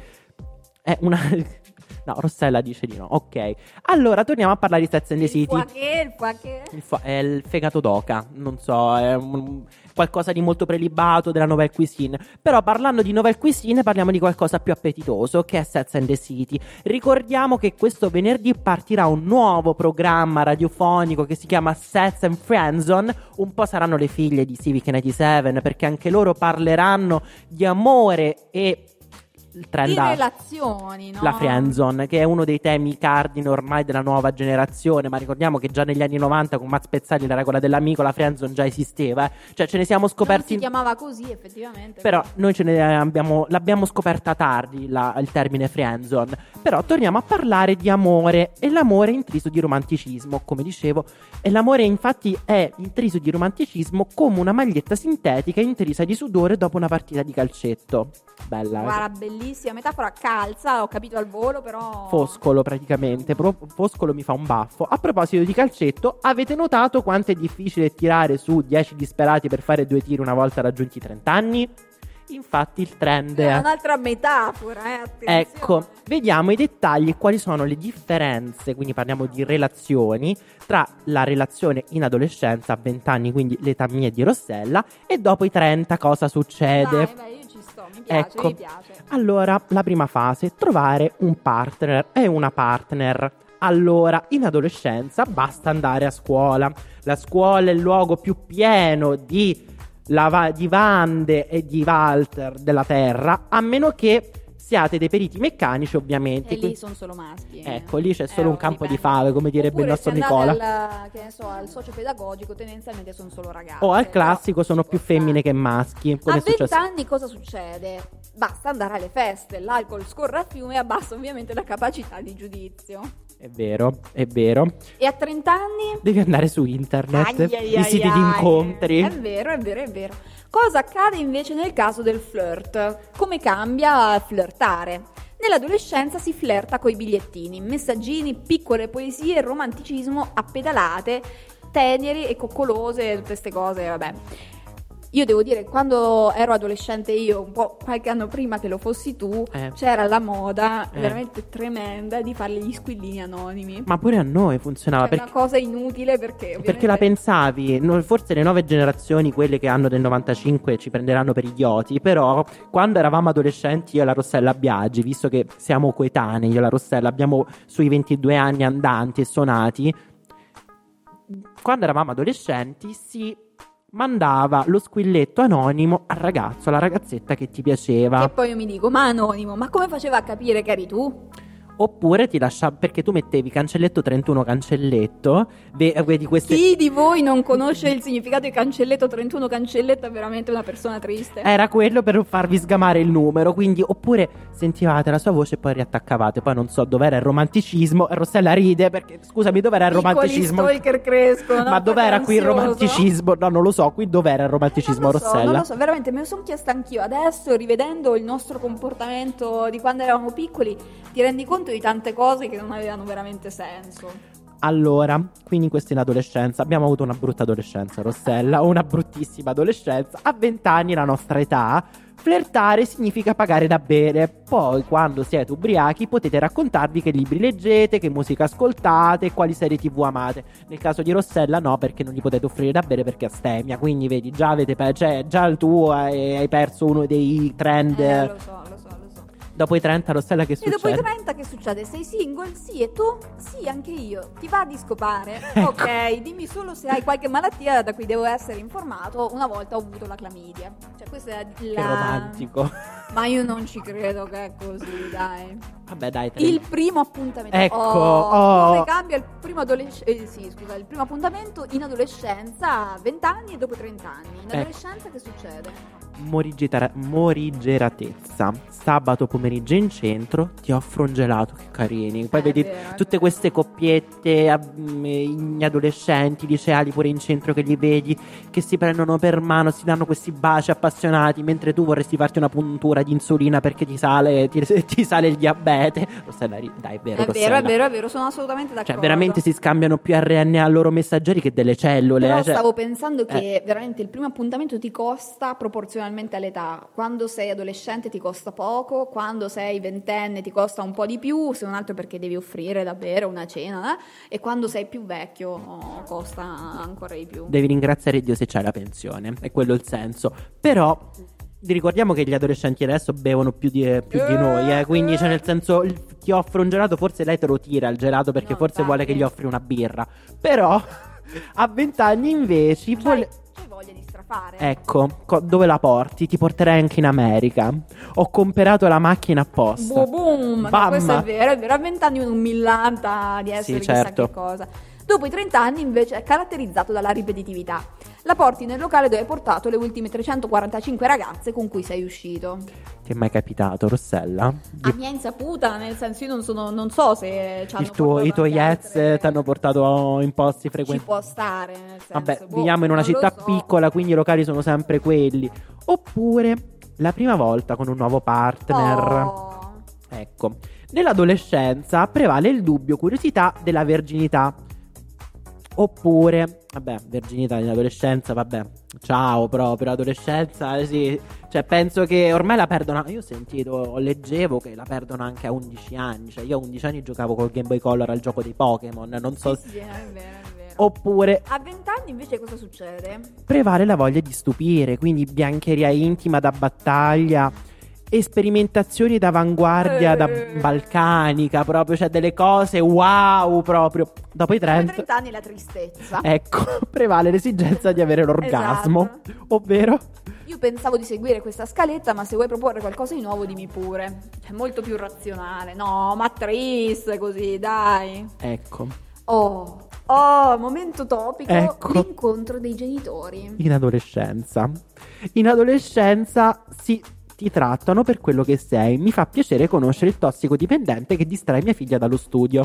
S1: è una... No, Rossella dice di no. Ok, allora torniamo a parlare di Sex and the
S2: Il
S1: City.
S2: foie che, il foie che.
S1: Il fo- è il fegato d'oca, non so, è un- qualcosa di molto prelibato della nouvelle cuisine. Però parlando di nouvelle cuisine parliamo di qualcosa più appetitoso, che è Sex and the City. Ricordiamo che questo venerdì partirà un nuovo programma radiofonico che si chiama Sex and Friendzone. Un po' saranno le figlie di Civic novantasette, perché anche loro parleranno di amore e il trend
S2: Di
S1: a-
S2: relazioni, no?
S1: la friendzone, che è uno dei temi cardine ormai della nuova generazione. Ma ricordiamo che già negli anni novanta con Max Pezzali, la regola dell'amico, la friendzone già esisteva, eh. Cioè ce ne siamo
S2: Non
S1: scoperti,
S2: si chiamava così, effettivamente.
S1: però noi ce ne abbiamo, l'abbiamo scoperta tardi la- il termine friendzone. Però torniamo a parlare di amore, e l'amore è intriso di romanticismo, come dicevo. E l'amore infatti è intriso di romanticismo come una maglietta sintetica intrisa di sudore dopo una partita di calcetto. Bella, eh.
S2: Guarda, bellissima metafora, calza, ho capito al volo, però...
S1: Foscolo praticamente, Pro- Foscolo mi fa un baffo. A proposito di calcetto, avete notato quanto è difficile tirare su dieci disperati per fare due tiri una volta raggiunti i trenta anni? Infatti il trend
S2: È
S1: è...
S2: un'altra metafora, eh, attenzione.
S1: Ecco, vediamo i dettagli e quali sono le differenze, quindi parliamo di relazioni, tra la relazione in adolescenza a venti anni, quindi l'età mia e di Rossella, e dopo i trenta cosa succede.
S2: Vai, vai, io ci sto, mi piace,
S1: Ecco.
S2: mi piace.
S1: Allora, la prima fase, trovare un partner e una partner. Allora, in adolescenza basta andare a scuola. La scuola è il luogo più pieno di, lava- di Vande e di Walter della Terra, a meno che siate dei periti meccanici, ovviamente.
S2: E lì
S1: Quindi-
S2: sono solo maschi. eh.
S1: Ecco, lì c'è solo
S2: Eh,
S1: un campo di
S2: dipende.
S1: fave, come direbbe il
S2: Oppure
S1: nostro
S2: se andate
S1: Nicola.
S2: Al, che ne so, al socio pedagogico, tendenzialmente sono solo ragazze.
S1: O al
S2: però
S1: classico sono
S2: ci
S1: più
S2: può stare.
S1: femmine che maschi. Come
S2: A
S1: è successo?
S2: venti anni cosa succede? Basta andare alle feste, l'alcol scorre a fiume e abbassa ovviamente la capacità di giudizio.
S1: È vero, è vero.
S2: E a trenta anni?
S1: Devi andare su internet,
S2: Ai, ai,
S1: i
S2: ai,
S1: siti
S2: ai.
S1: di incontri.
S2: È vero, è vero, è vero. Cosa accade invece nel caso del flirt? Come cambia flirtare? Nell'adolescenza si flirta coi bigliettini, messaggini, piccole poesie, romanticismo a pedalate, teneri e coccolose, tutte queste cose, vabbè. Io devo dire, quando ero adolescente io, un po' qualche anno prima che lo fossi tu,
S1: Eh.
S2: c'era la moda
S1: Eh.
S2: veramente tremenda di fare gli squillini anonimi.
S1: Ma pure a noi funzionava,
S2: È
S1: perché,
S2: una cosa inutile perché ovviamente...
S1: perché la pensavi. No, forse le nuove generazioni, quelle che hanno del novantacinque, ci prenderanno per idioti. Però quando eravamo adolescenti, io e la Rossella Biagi, visto che siamo coetanei, io e la Rossella abbiamo sui ventidue anni andanti e suonati, quando eravamo adolescenti si mandava lo squilletto anonimo al ragazzo, alla ragazzetta che ti piaceva.
S2: E poi io mi dico, ma anonimo, ma come faceva a capire che eri tu?
S1: Oppure ti lasciava, perché tu mettevi cancelletto trentuno cancelletto, ve- vedi queste...
S2: Chi di voi non conosce il significato di cancelletto trentuno cancelletto è veramente una persona triste.
S1: Era quello per farvi sgamare il numero, quindi oppure sentivate la sua voce e poi riattaccavate. Poi non so dov'era il romanticismo. E Rossella ride perché, scusami, dov'era il
S2: Piccoli
S1: romanticismo?
S2: stalker crescono,
S1: Ma dov'era qui il
S2: ansioso.
S1: romanticismo? No, non lo so, qui dov'era il
S2: Eh,
S1: romanticismo,
S2: non lo so,
S1: Rossella?
S2: non lo so, veramente me lo sono chiesta anch'io. Adesso, rivedendo il nostro comportamento di quando eravamo piccoli, ti rendi conto di tante cose che non avevano veramente senso.
S1: Allora, quindi questo in adolescenza. Abbiamo avuto una brutta adolescenza, Rossella, una bruttissima adolescenza. A vent'anni, la nostra età, flirtare significa pagare da bere. Poi, quando siete ubriachi, potete raccontarvi che libri leggete, che musica ascoltate, quali serie tv amate. Nel caso di Rossella no, perché non gli potete offrire da bere perché è astemia. Quindi vedi, già avete pe- cioè, già tu hai, hai perso uno dei trend.
S2: Eh, lo so, lo so, lo so.
S1: Dopo i trenta, Rossella, che
S2: E dopo i
S1: succede?
S2: trenta che succede? Sei single? Sì, e tu? Sì, anche io. Ti va di scopare?
S1: Ecco.
S2: Ok, dimmi solo se hai qualche malattia da cui devo essere informato. Una volta ho avuto la clamidia. Cioè, questa è la...
S1: Che romantico.
S2: Ma io non ci credo che è così, dai.
S1: Vabbè, dai, trenta.
S2: Il primo appuntamento.
S1: Ecco,
S2: oh,
S1: oh.
S2: Come cambia il primo adolescente? Eh, sì, scusa, il primo appuntamento in adolescenza a venti anni e dopo trenta anni. In
S1: Ecco.
S2: adolescenza che succede?
S1: Morigera- morigeratezza. Sabato pomeriggio in centro ti offro un gelato, che carini. Poi
S2: Eh,
S1: vedi
S2: è vero, è
S1: tutte
S2: vero.
S1: queste coppiette, ab- mm, gli adolescenti, liceali pure in centro che li vedi, che si prendono per mano, si danno questi baci appassionati, mentre tu vorresti farti una puntura di insulina perché ti sale, ti, ti sale il diabete. Rossella, ri- dai, è vero,
S2: È vero,
S1: Rossella.
S2: è vero, è vero, sono assolutamente d'accordo.
S1: Cioè, veramente si scambiano più R N A loro messaggeri che delle cellule.
S2: Però
S1: eh, cioè-
S2: stavo pensando che veramente il primo appuntamento ti costa proporzionalmente all'età. Quando sei adolescente ti costa poco, quando sei ventenne ti costa un po' di più, se non altro perché devi offrire da bere una cena, eh? E quando sei più vecchio oh, costa ancora di più.
S1: Devi ringraziare Dio se c'hai la pensione, è quello il senso. Però vi ricordiamo che gli adolescenti adesso bevono più di, più di noi, eh? Quindi cioè nel senso il- ti offre un gelato, forse lei te lo tira il gelato perché
S2: No,
S1: forse vuole
S2: infatti.
S1: che gli offri una birra. Però a vent'anni invece
S2: C'hai,
S1: vuole...
S2: c'hai voglia di strafare?
S1: Ecco, co- dove la porti? Ti porterai anche in America. Ho comprato la macchina apposta.
S2: Boom, boom. No,
S1: Bam.
S2: questo è vero, è vero. A vent'anni uno millanta di essere
S1: Sì,
S2: chissà
S1: certo.
S2: che cosa. Dopo i trenta anni invece è caratterizzato dalla ripetitività. La porti nel locale dove hai portato le ultime trecentoquarantacinque ragazze con cui sei uscito.
S1: Ti è mai capitato, Rossella? Di-
S2: A mia insaputa, nel senso io non, sono, non so se ci hanno
S1: il tuo-
S2: portato
S1: I tuoi
S2: anche
S1: ex
S2: altre-
S1: ti hanno portato in posti
S2: Ci
S1: frequenti?
S2: può stare, nel senso.
S1: Vabbè,
S2: boh,
S1: viviamo in una
S2: non lo
S1: città
S2: so.
S1: piccola, quindi i locali sono sempre quelli. Oppure la prima volta con un nuovo partner.
S2: Oh.
S1: Ecco, nell'adolescenza prevale il dubbio, curiosità della verginità. Oppure, vabbè, verginità in adolescenza, vabbè, ciao proprio, adolescenza, eh, sì. Cioè, penso che ormai la perdono. Io ho sentito, leggevo che la perdono anche a undici anni. Cioè, io a undici anni giocavo col Game Boy Color al gioco dei Pokémon. Non so.
S2: Sì, sì, è vero, è vero.
S1: Oppure
S2: A vent'anni invece cosa succede?
S1: prevale la voglia di stupire, quindi biancheria intima da battaglia, sperimentazioni d'avanguardia da
S2: Eh.
S1: balcanica, proprio, cioè delle cose wow proprio. Dopo i
S2: Dopo i
S1: trenta,
S2: trenta anni la tristezza.
S1: ecco, prevale l'esigenza di avere l'orgasmo,
S2: Esatto.
S1: ovvero
S2: Io pensavo di seguire questa scaletta, ma se vuoi proporre qualcosa di nuovo dimmi pure. È molto più razionale. No, ma triste così, dai.
S1: ecco,
S2: Oh, oh, momento topico,
S1: Ecco.
S2: l'incontro dei genitori.
S1: in adolescenza. In adolescenza si ti trattano per quello che sei. Mi fa piacere conoscere il tossicodipendente che distrae mia figlia dallo studio.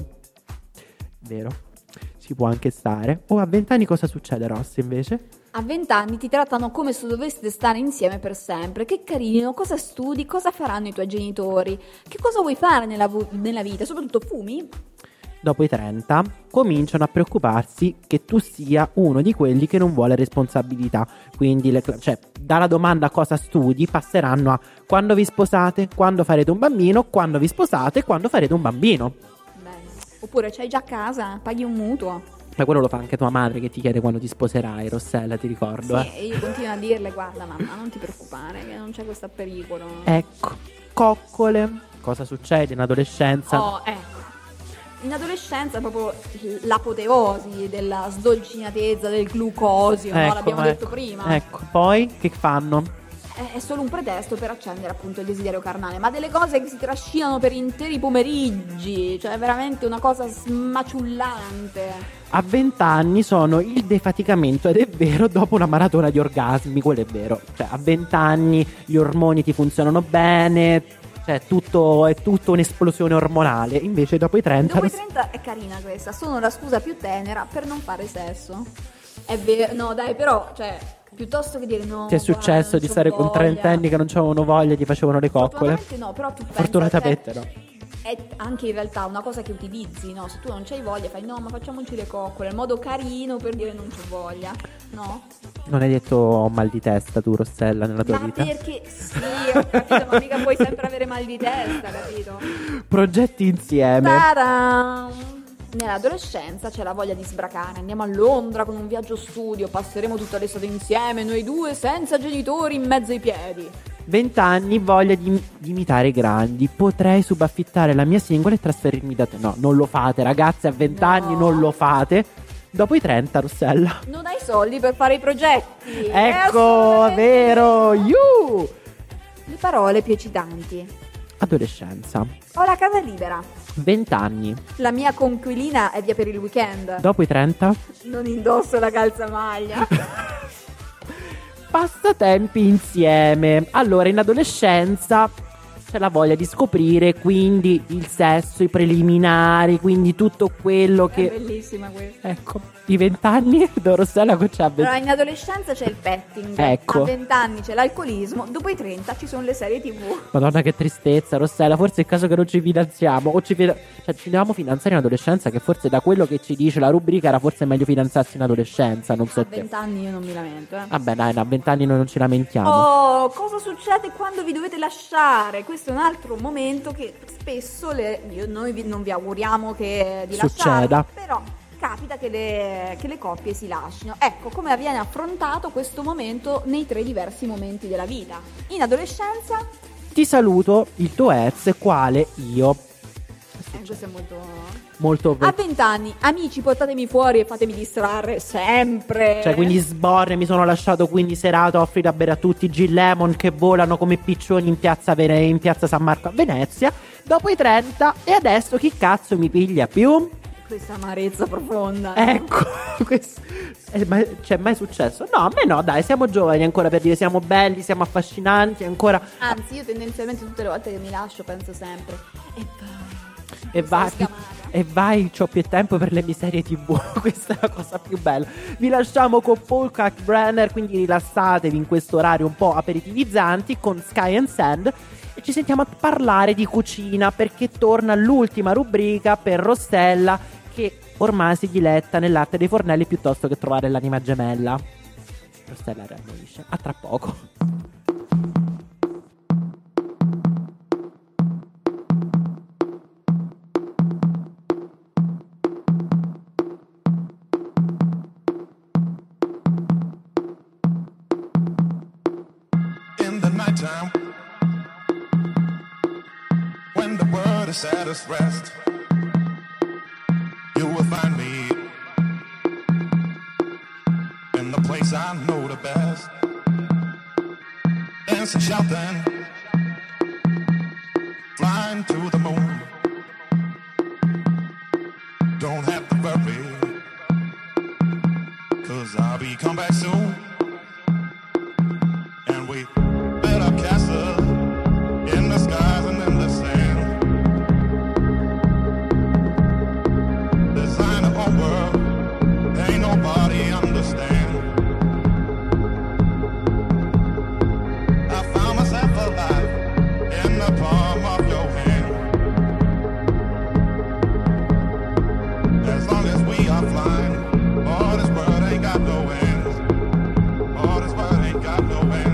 S1: Vero? Ci può anche stare. O a vent'anni cosa succede, Ross, invece?
S2: A vent'anni ti trattano come se doveste stare insieme per sempre. Che carino, cosa studi, cosa faranno i tuoi genitori? Che cosa vuoi fare nella, vu- nella vita? Soprattutto fumi?
S1: Dopo i trenta cominciano a preoccuparsi che tu sia uno di quelli che non vuole responsabilità. Quindi, le, cioè, dalla domanda cosa studi passeranno a quando vi sposate, quando farete un bambino, quando vi sposate, quando farete un bambino.
S2: Bene. Oppure c'hai già casa, paghi un mutuo.
S1: Ma quello lo fa anche tua madre che ti chiede quando ti sposerai, Rossella, ti ricordo.
S2: Sì,
S1: eh.
S2: e io continuo a dirle, guarda mamma, non ti preoccupare, che non c'è questo pericolo.
S1: Ecco, coccole. Cosa succede in adolescenza?
S2: Oh, ecco. In adolescenza è proprio l'apoteosi della sdolcinatezza, del glucosio, no? L'abbiamo
S1: ecco.
S2: detto prima.
S1: Ecco, poi che fanno?
S2: È, è solo un pretesto per accendere appunto il desiderio carnale, ma delle cose che si trascinano per interi pomeriggi, cioè veramente una cosa smaciullante.
S1: A vent'anni sono il defaticamento, ed è vero, dopo una maratona di orgasmi, quello è vero. Cioè, a vent'anni gli ormoni ti funzionano bene, cioè tutto, è tutto un'esplosione ormonale. Invece dopo i trenta...
S2: Dopo i trenta è carina questa, sono la scusa più tenera per non fare sesso. È vero, no dai, però, cioè, piuttosto che dire no.
S1: Ti è successo
S2: guarda, non
S1: di
S2: c'ho
S1: stare con
S2: voglia.
S1: trentenni che non avevano voglia e ti facevano le coccole?
S2: Fortunatamente no, però tu pensa,
S1: Fortunatamente
S2: cioè,
S1: no.
S2: è anche in realtà una cosa che utilizzi, no? Se tu non c'hai voglia fai no, ma facciamoci le coccole, è il modo carino per dire non c'ho voglia, no?
S1: Non hai detto ho mal di testa tu, Rossella, nella tua
S2: Ma
S1: vita?
S2: perché sì, ho capito, ma mica puoi sempre avere mal di testa, capito?
S1: Progetti insieme.
S2: Ta-da! Nell'adolescenza c'è la voglia di sbracare, andiamo a Londra con un viaggio studio, passeremo tutta l'estate insieme, noi due senza genitori in mezzo ai piedi.
S1: venti anni, voglia di, di imitare i grandi. Potrei subaffittare la mia singola e trasferirmi da te. No, non lo fate, ragazzi, a venti
S2: No.
S1: anni non lo fate. Dopo i trenta, Rossella.
S2: Non hai soldi per fare i progetti. È
S1: Ecco,
S2: assolutamente
S1: vero.
S2: vero.
S1: You.
S2: Le parole più eccitanti.
S1: Adolescenza.
S2: Ho la casa libera.
S1: venti anni.
S2: La mia conquilina è via per il weekend.
S1: Dopo i trenta.
S2: Non indosso la calzamaglia.
S1: Passatempi insieme. Allora, in adolescenza c'è la voglia di scoprire, quindi il sesso, i preliminari, quindi tutto quello
S2: È
S1: che...
S2: bellissima questa.
S1: Ecco, i vent'anni, Rossella cosa c'ha?
S2: Allora, in adolescenza c'è il petting,
S1: Ecco.
S2: a venti anni c'è l'alcolismo, dopo i trenta ci sono le serie tv.
S1: Madonna, che tristezza, Rossella, forse è il caso che non ci finanziamo, o ci, fida- cioè, ci dobbiamo finanziare in adolescenza, che forse da quello che ci dice la rubrica era forse meglio fidanzarsi in adolescenza, non so
S2: A
S1: te.
S2: venti anni io non mi lamento, eh.
S1: Vabbè, dai, no, a vent'anni noi non ci lamentiamo.
S2: Oh, cosa succede quando vi dovete lasciare? Questo è un altro momento che spesso le- io- noi vi- non vi auguriamo che di
S1: Succeda.
S2: lasciarvi, però capita che le, che le coppie si lasciano. Ecco come viene affrontato questo momento nei tre diversi momenti della vita. In adolescenza,
S1: Ti saluto, il tuo ex, quale io.
S2: eh, questo è molto...
S1: Molto
S2: A venti anni, amici, portatemi fuori e fatemi distrarre sempre.
S1: Cioè, quindi sborre, mi sono lasciato quindi serato, offri da bere a tutti, Gin Lemon che volano come piccioni in piazza, Vene- in piazza San Marco a Venezia. Dopo i trenta, e adesso chi cazzo mi piglia più?
S2: Questa amarezza profonda.
S1: Ecco, questo è mai, cioè, mai successo? No, a me no, dai, siamo giovani ancora per dire, siamo belli, siamo affascinanti, ancora...
S2: Anzi, io tendenzialmente tutte le volte che mi lascio penso sempre. E vai.
S1: E vai,
S2: Sei scamata.
S1: e vai, c'ho più tempo per le miserie tivù. Questa è la cosa più bella. Vi lasciamo con Paul Kalkbrenner, quindi rilassatevi in questo orario un po' aperitivizzanti con Sky and Sand. E ci sentiamo a parlare di cucina, perché torna l'ultima rubrica per Rossella, che ormai si diletta nell'arte dei fornelli piuttosto che trovare l'anima gemella. Rossella reagisce. A tra poco.
S4: In the nighttime, when the world is at its rest, you will find me in the place I know the best. Dancing, shouting, flying to the moon. Don't have to worry, 'cause I'll be come back soon. And we built our castle in the skies and in the sand. Design our own world, ain't nobody understand. I found myself alive in the palm of your hand. As long as we are flying, all this world ain't got no end. All this world ain't got no end.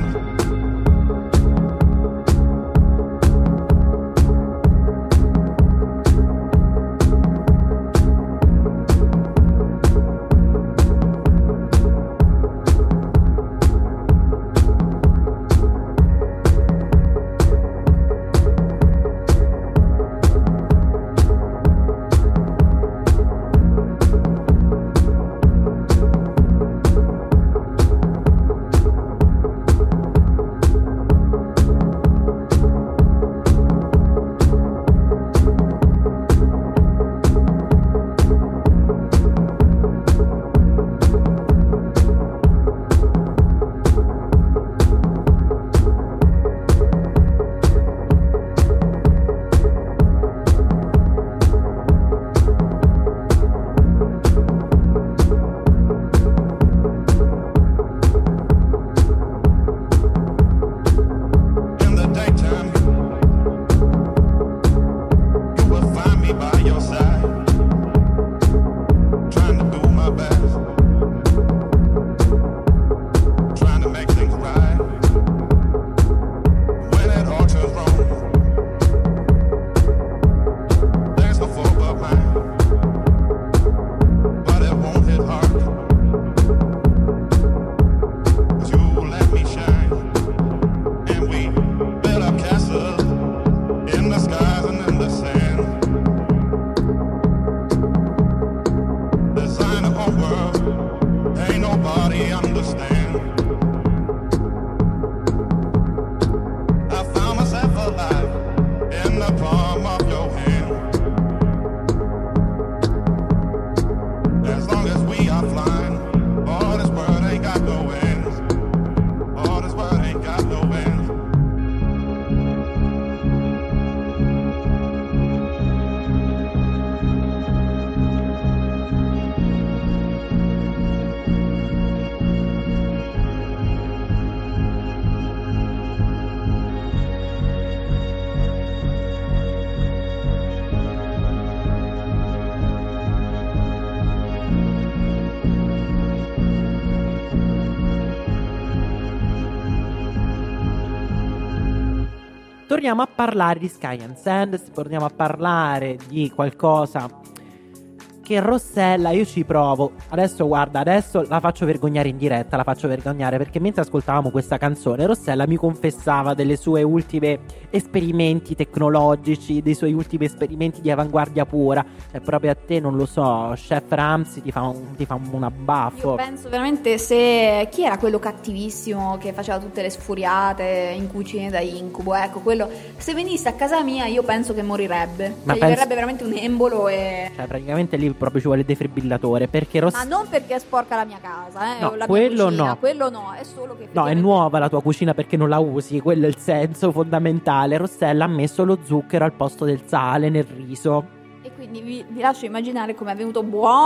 S4: ain't nobody understand. I found myself alive in the palm of your hand. As long as we are flying, all this world ain't got no ends. All this world ain't got no ends.
S1: Torniamo a parlare di Sky and Sand, torniamo a parlare di qualcosa che Rossella, io ci provo. Adesso guarda, adesso la faccio vergognare in diretta, la faccio vergognare perché mentre ascoltavamo questa canzone Rossella mi confessava delle sue ultime esperimenti tecnologici, dei suoi ultimi esperimenti di avanguardia pura. E proprio a te, non lo so, Chef Ramsay ti fa un, ti fa un abbaffo.
S2: Io penso veramente, se chi era quello cattivissimo che faceva tutte le sfuriate in cucina da incubo, ecco quello, se venisse a casa mia io penso che morirebbe.
S1: Ma
S2: Cioè, gli
S1: penso-
S2: verrebbe veramente un embolo e...
S1: Cioè praticamente lì proprio ci vuole il defibrillatore perché Ross-
S2: Ma non perché è sporca la mia casa, eh,
S1: No,
S2: o la
S1: quello
S2: mia cucina,
S1: no.
S2: quello no, è solo che
S1: No, è
S2: effettivamente-
S1: nuova la tua cucina perché non la usi, quello è il senso fondamentale. Rossella ha messo lo zucchero al posto del sale nel riso.
S2: E quindi vi, vi lascio immaginare come è venuto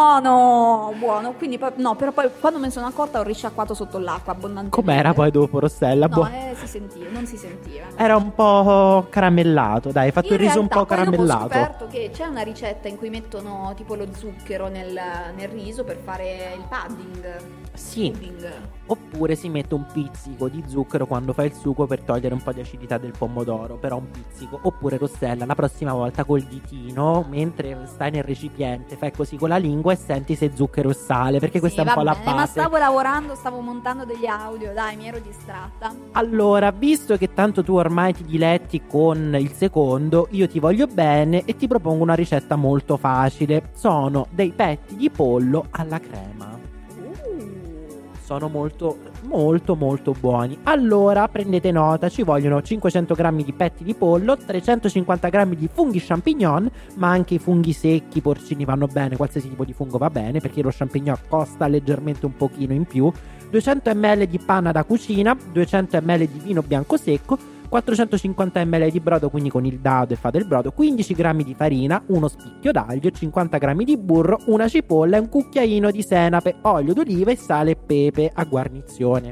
S2: buono, buono. Quindi poi, no, però poi quando me ne sono accorta ho risciacquato sotto l'acqua abbondantemente.
S1: Com'era poi dopo Rossella?
S2: No,
S1: Boh.
S2: eh, si sentiva, non si sentiva.
S1: Era un po' caramellato, dai, hai fatto
S2: In
S1: il riso un
S2: realtà,
S1: po'
S2: poi dopo ho
S1: caramellato.
S2: scoperto che c'è una ricetta in cui mettono tipo lo zucchero nel, nel riso per fare il pudding.
S1: Sì.
S2: Pudding.
S1: Oppure si mette un pizzico di zucchero quando fai il sugo per togliere un po' di acidità del pomodoro, però un pizzico. Oppure Rossella, la prossima volta col ditino, mentre stai nel recipiente, fai così con la lingua e senti se zucchero o sale, perché questa
S2: Sì,
S1: è un po'
S2: va
S1: la
S2: bene, ma
S1: base.
S2: stavo lavorando, stavo montando degli audio, dai, mi ero distratta.
S1: Allora, visto che tanto tu ormai ti diletti con il secondo, io ti voglio bene e ti propongo una ricetta molto facile. Sono dei petti di pollo alla crema. Sono molto, molto, molto buoni. Allora, prendete nota, ci vogliono cinquecento grammi di petti di pollo, trecentocinquanta grammi di funghi champignon, ma anche i funghi secchi, porcini vanno bene, qualsiasi tipo di fungo va bene, perché lo champignon costa leggermente un pochino in più, duecento millilitri di panna da cucina, duecento millilitri di vino bianco secco, quattrocentocinquanta millilitri di brodo, quindi con il dado e fate il brodo, quindici grammi di farina, uno spicchio d'aglio, cinquanta grammi di burro, una cipolla e un cucchiaino di senape, olio d'oliva e sale e pepe a guarnizione.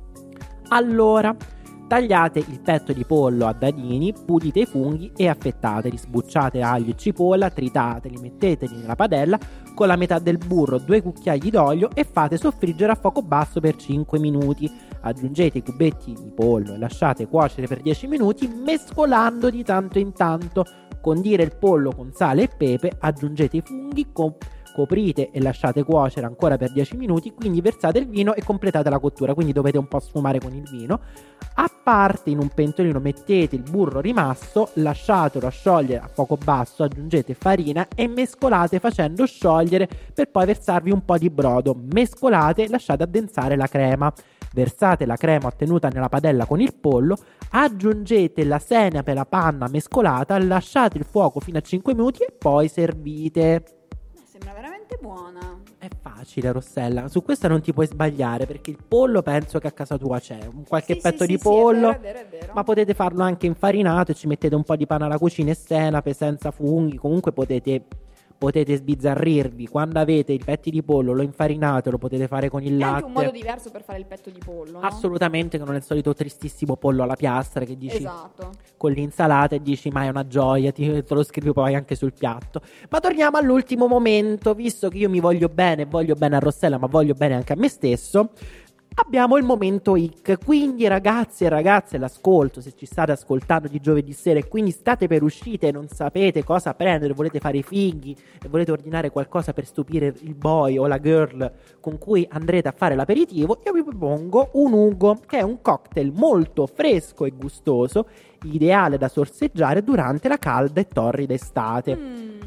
S1: Allora, tagliate il petto di pollo a dadini, pulite i funghi e affettateli, sbucciate aglio e cipolla, tritateli, metteteli nella padella con la metà del burro, due cucchiai d'olio e fate soffriggere a fuoco basso per cinque minuti. Aggiungete i cubetti di pollo e lasciate cuocere per dieci minuti mescolando di tanto in tanto. Condire il pollo con sale e pepe, aggiungete i funghi, co- coprite e lasciate cuocere ancora per dieci minuti, quindi versate il vino e completate la cottura, quindi dovete un po' sfumare con il vino. A parte in un pentolino mettete il burro rimasto, lasciatelo sciogliere a fuoco basso, aggiungete farina e mescolate facendo sciogliere per poi versarvi un po' di brodo. Mescolate e lasciate addensare la crema. Versate la crema ottenuta nella padella con il pollo, aggiungete la senape e la panna mescolata, lasciate il fuoco fino a cinque minuti e poi servite.
S2: Sembra veramente buona.
S1: È facile, Rossella, su questa non ti puoi sbagliare perché il pollo penso che a casa tua c'è un qualche
S2: Sì,
S1: petto
S2: sì,
S1: di
S2: sì,
S1: pollo,
S2: sì, è vero, è vero, è vero.
S1: ma potete farlo anche infarinato e ci mettete un po' di panna alla cucina e senape senza funghi, comunque potete... Potete sbizzarrirvi quando avete i petti di pollo, lo infarinate, lo potete fare con il
S2: È
S1: latte.
S2: anche un modo diverso per fare il petto di pollo, no?
S1: Assolutamente, che non è il solito tristissimo pollo alla piastra che dici
S2: Esatto.
S1: con l'insalata e dici ma è una gioia, ti, te lo scrivi poi anche sul piatto. Ma torniamo all'ultimo momento, visto che io mi voglio bene, voglio bene a Rossella, ma voglio bene anche a me stesso. Abbiamo il momento hic, quindi ragazzi e ragazze, l'ascolto, se ci state ascoltando di giovedì sera e quindi state per uscite e non sapete cosa prendere, volete fare i fighi e volete ordinare qualcosa per stupire il boy o la girl con cui andrete a fare l'aperitivo, io vi propongo un Ugo, che è un cocktail molto fresco e gustoso, ideale da sorseggiare durante la calda e torrida estate.
S2: Mm.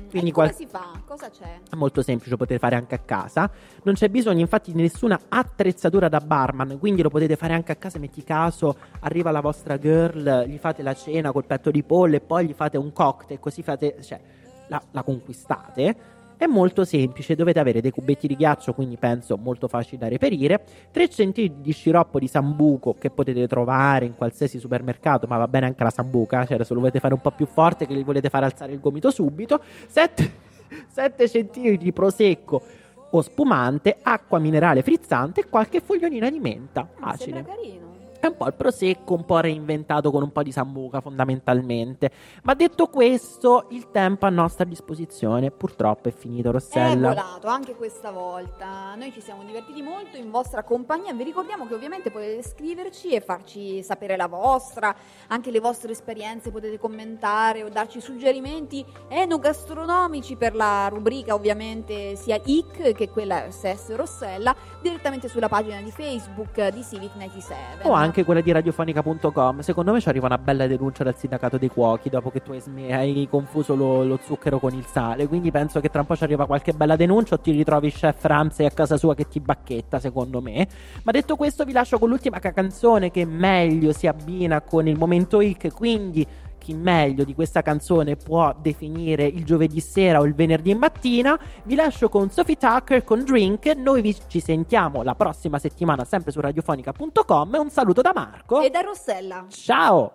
S1: Quindi
S2: e come
S1: qual-
S2: si fa? Cosa c'è?
S1: È molto semplice, lo potete fare anche a casa. Non c'è bisogno infatti di nessuna attrezzatura da barman, quindi lo potete fare anche a casa. Metti caso, arriva la vostra girl, gli fate la cena col petto di pollo e poi gli fate un cocktail, così fate, cioè, la, la conquistate. È molto semplice, dovete avere dei cubetti di ghiaccio, quindi penso molto facile da reperire, tre centilitri di sciroppo di sambuco che potete trovare in qualsiasi supermercato, ma va bene anche la sambuca, cioè se lo volete fare un po' più forte, che gli volete fare alzare il gomito subito, sette centilitri di prosecco o spumante, acqua minerale frizzante e qualche fogliolina di menta.
S2: Ah,
S1: Facile.
S2: sembra carino.
S1: È un po' il prosecco, un po' reinventato con un po' di sambuca fondamentalmente. Ma detto questo, il tempo a nostra disposizione purtroppo è finito,
S2: È
S1: Rossella.
S2: volato anche questa volta. Noi ci siamo divertiti molto in vostra compagnia. Vi ricordiamo che ovviamente potete scriverci e farci sapere la vostra, anche le vostre esperienze, potete commentare o darci suggerimenti enogastronomici per la rubrica ovviamente sia I C che quella S S Rossella direttamente sulla pagina di Facebook di Civic novantasette.
S1: O anche quella di radiofonica punto com. Secondo me ci arriva una bella denuncia dal sindacato dei cuochi dopo che tu hai, sme- hai confuso lo, lo zucchero con il sale. Quindi penso che tra un po' ci arriva qualche bella denuncia o ti ritrovi chef Ramsay a casa sua che ti bacchetta, secondo me. Ma detto questo vi lascio con l'ultima ca- canzone che meglio si abbina con il momento I C. Quindi chi meglio di questa canzone può definire il giovedì sera o il venerdì mattina. Vi lascio con Sophie Tucker con Drink. Noi vi- ci sentiamo la prossima settimana sempre su radiofonica punto com. Un saluto da Marco
S2: E da Rossella.
S1: ciao.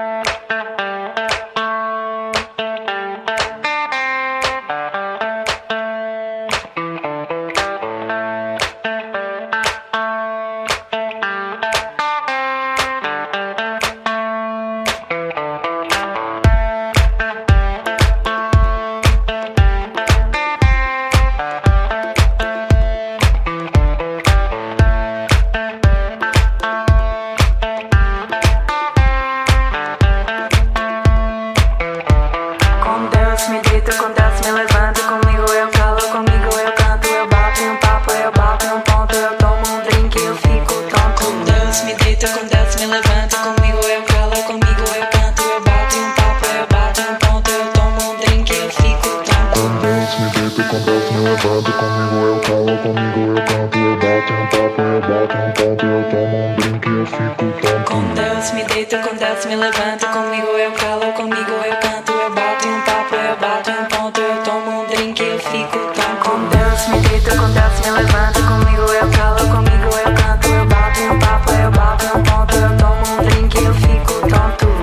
S3: Com Deus me deito, com Deus me levanto. Comigo eu calo, comigo eu canto. Eu bato em um papo, eu bato em um ponto. Eu tomo um drink e eu fico tonto. Com Deus me deito, com Deus me levanto. Comigo eu calo, comigo eu canto. Eu bato em um papo, eu bato em um ponto. Eu tomo um drink e eu fico tonto.
S5: Com Deus me deito, com Deus me levanto. Comigo eu calo, comigo eu canto. Eu bato em um papo, eu bato em um ponto. Eu tomo um drink e eu fico tonto.
S3: Com Deus me deito, com Deus me levanto. Comigo eu calo, comigo eu canto. Eu bato em um papo, eu bato em um ponto. Eu tomo um drink e eu fico tonto. Com Deus me deito, com Deus me levanto. Comigo eu calo, comigo eu canto. Eu bato em um papo, eu bato em um ponto. Eu tomo um drink e eu fico tonto.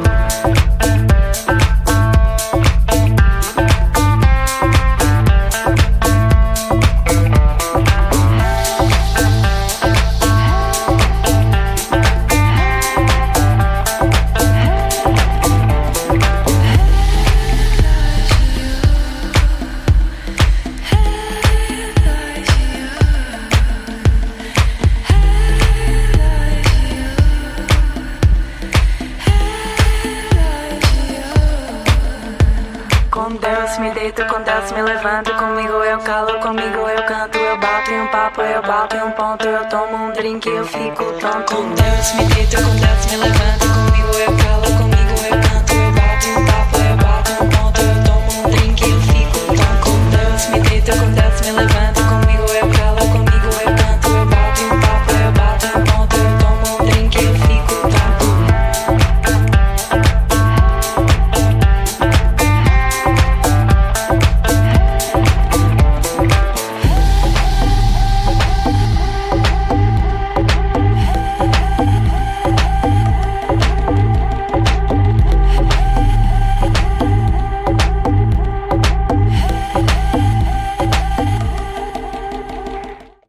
S3: Com Deus me deito, com Deus me levanto. Comigo eu calo, comigo eu canto. Eu bato em um papo, eu bato em um ponto. Eu tomo um drink e eu fico tonto. Com Deus me deito, com Deus me levanto. Comigo eu calo, comigo eu canto. Eu bato em um papo, eu bato em um ponto. Eu tomo um drink e eu fico tonto. Com Deus me deito, com Deus me levanto.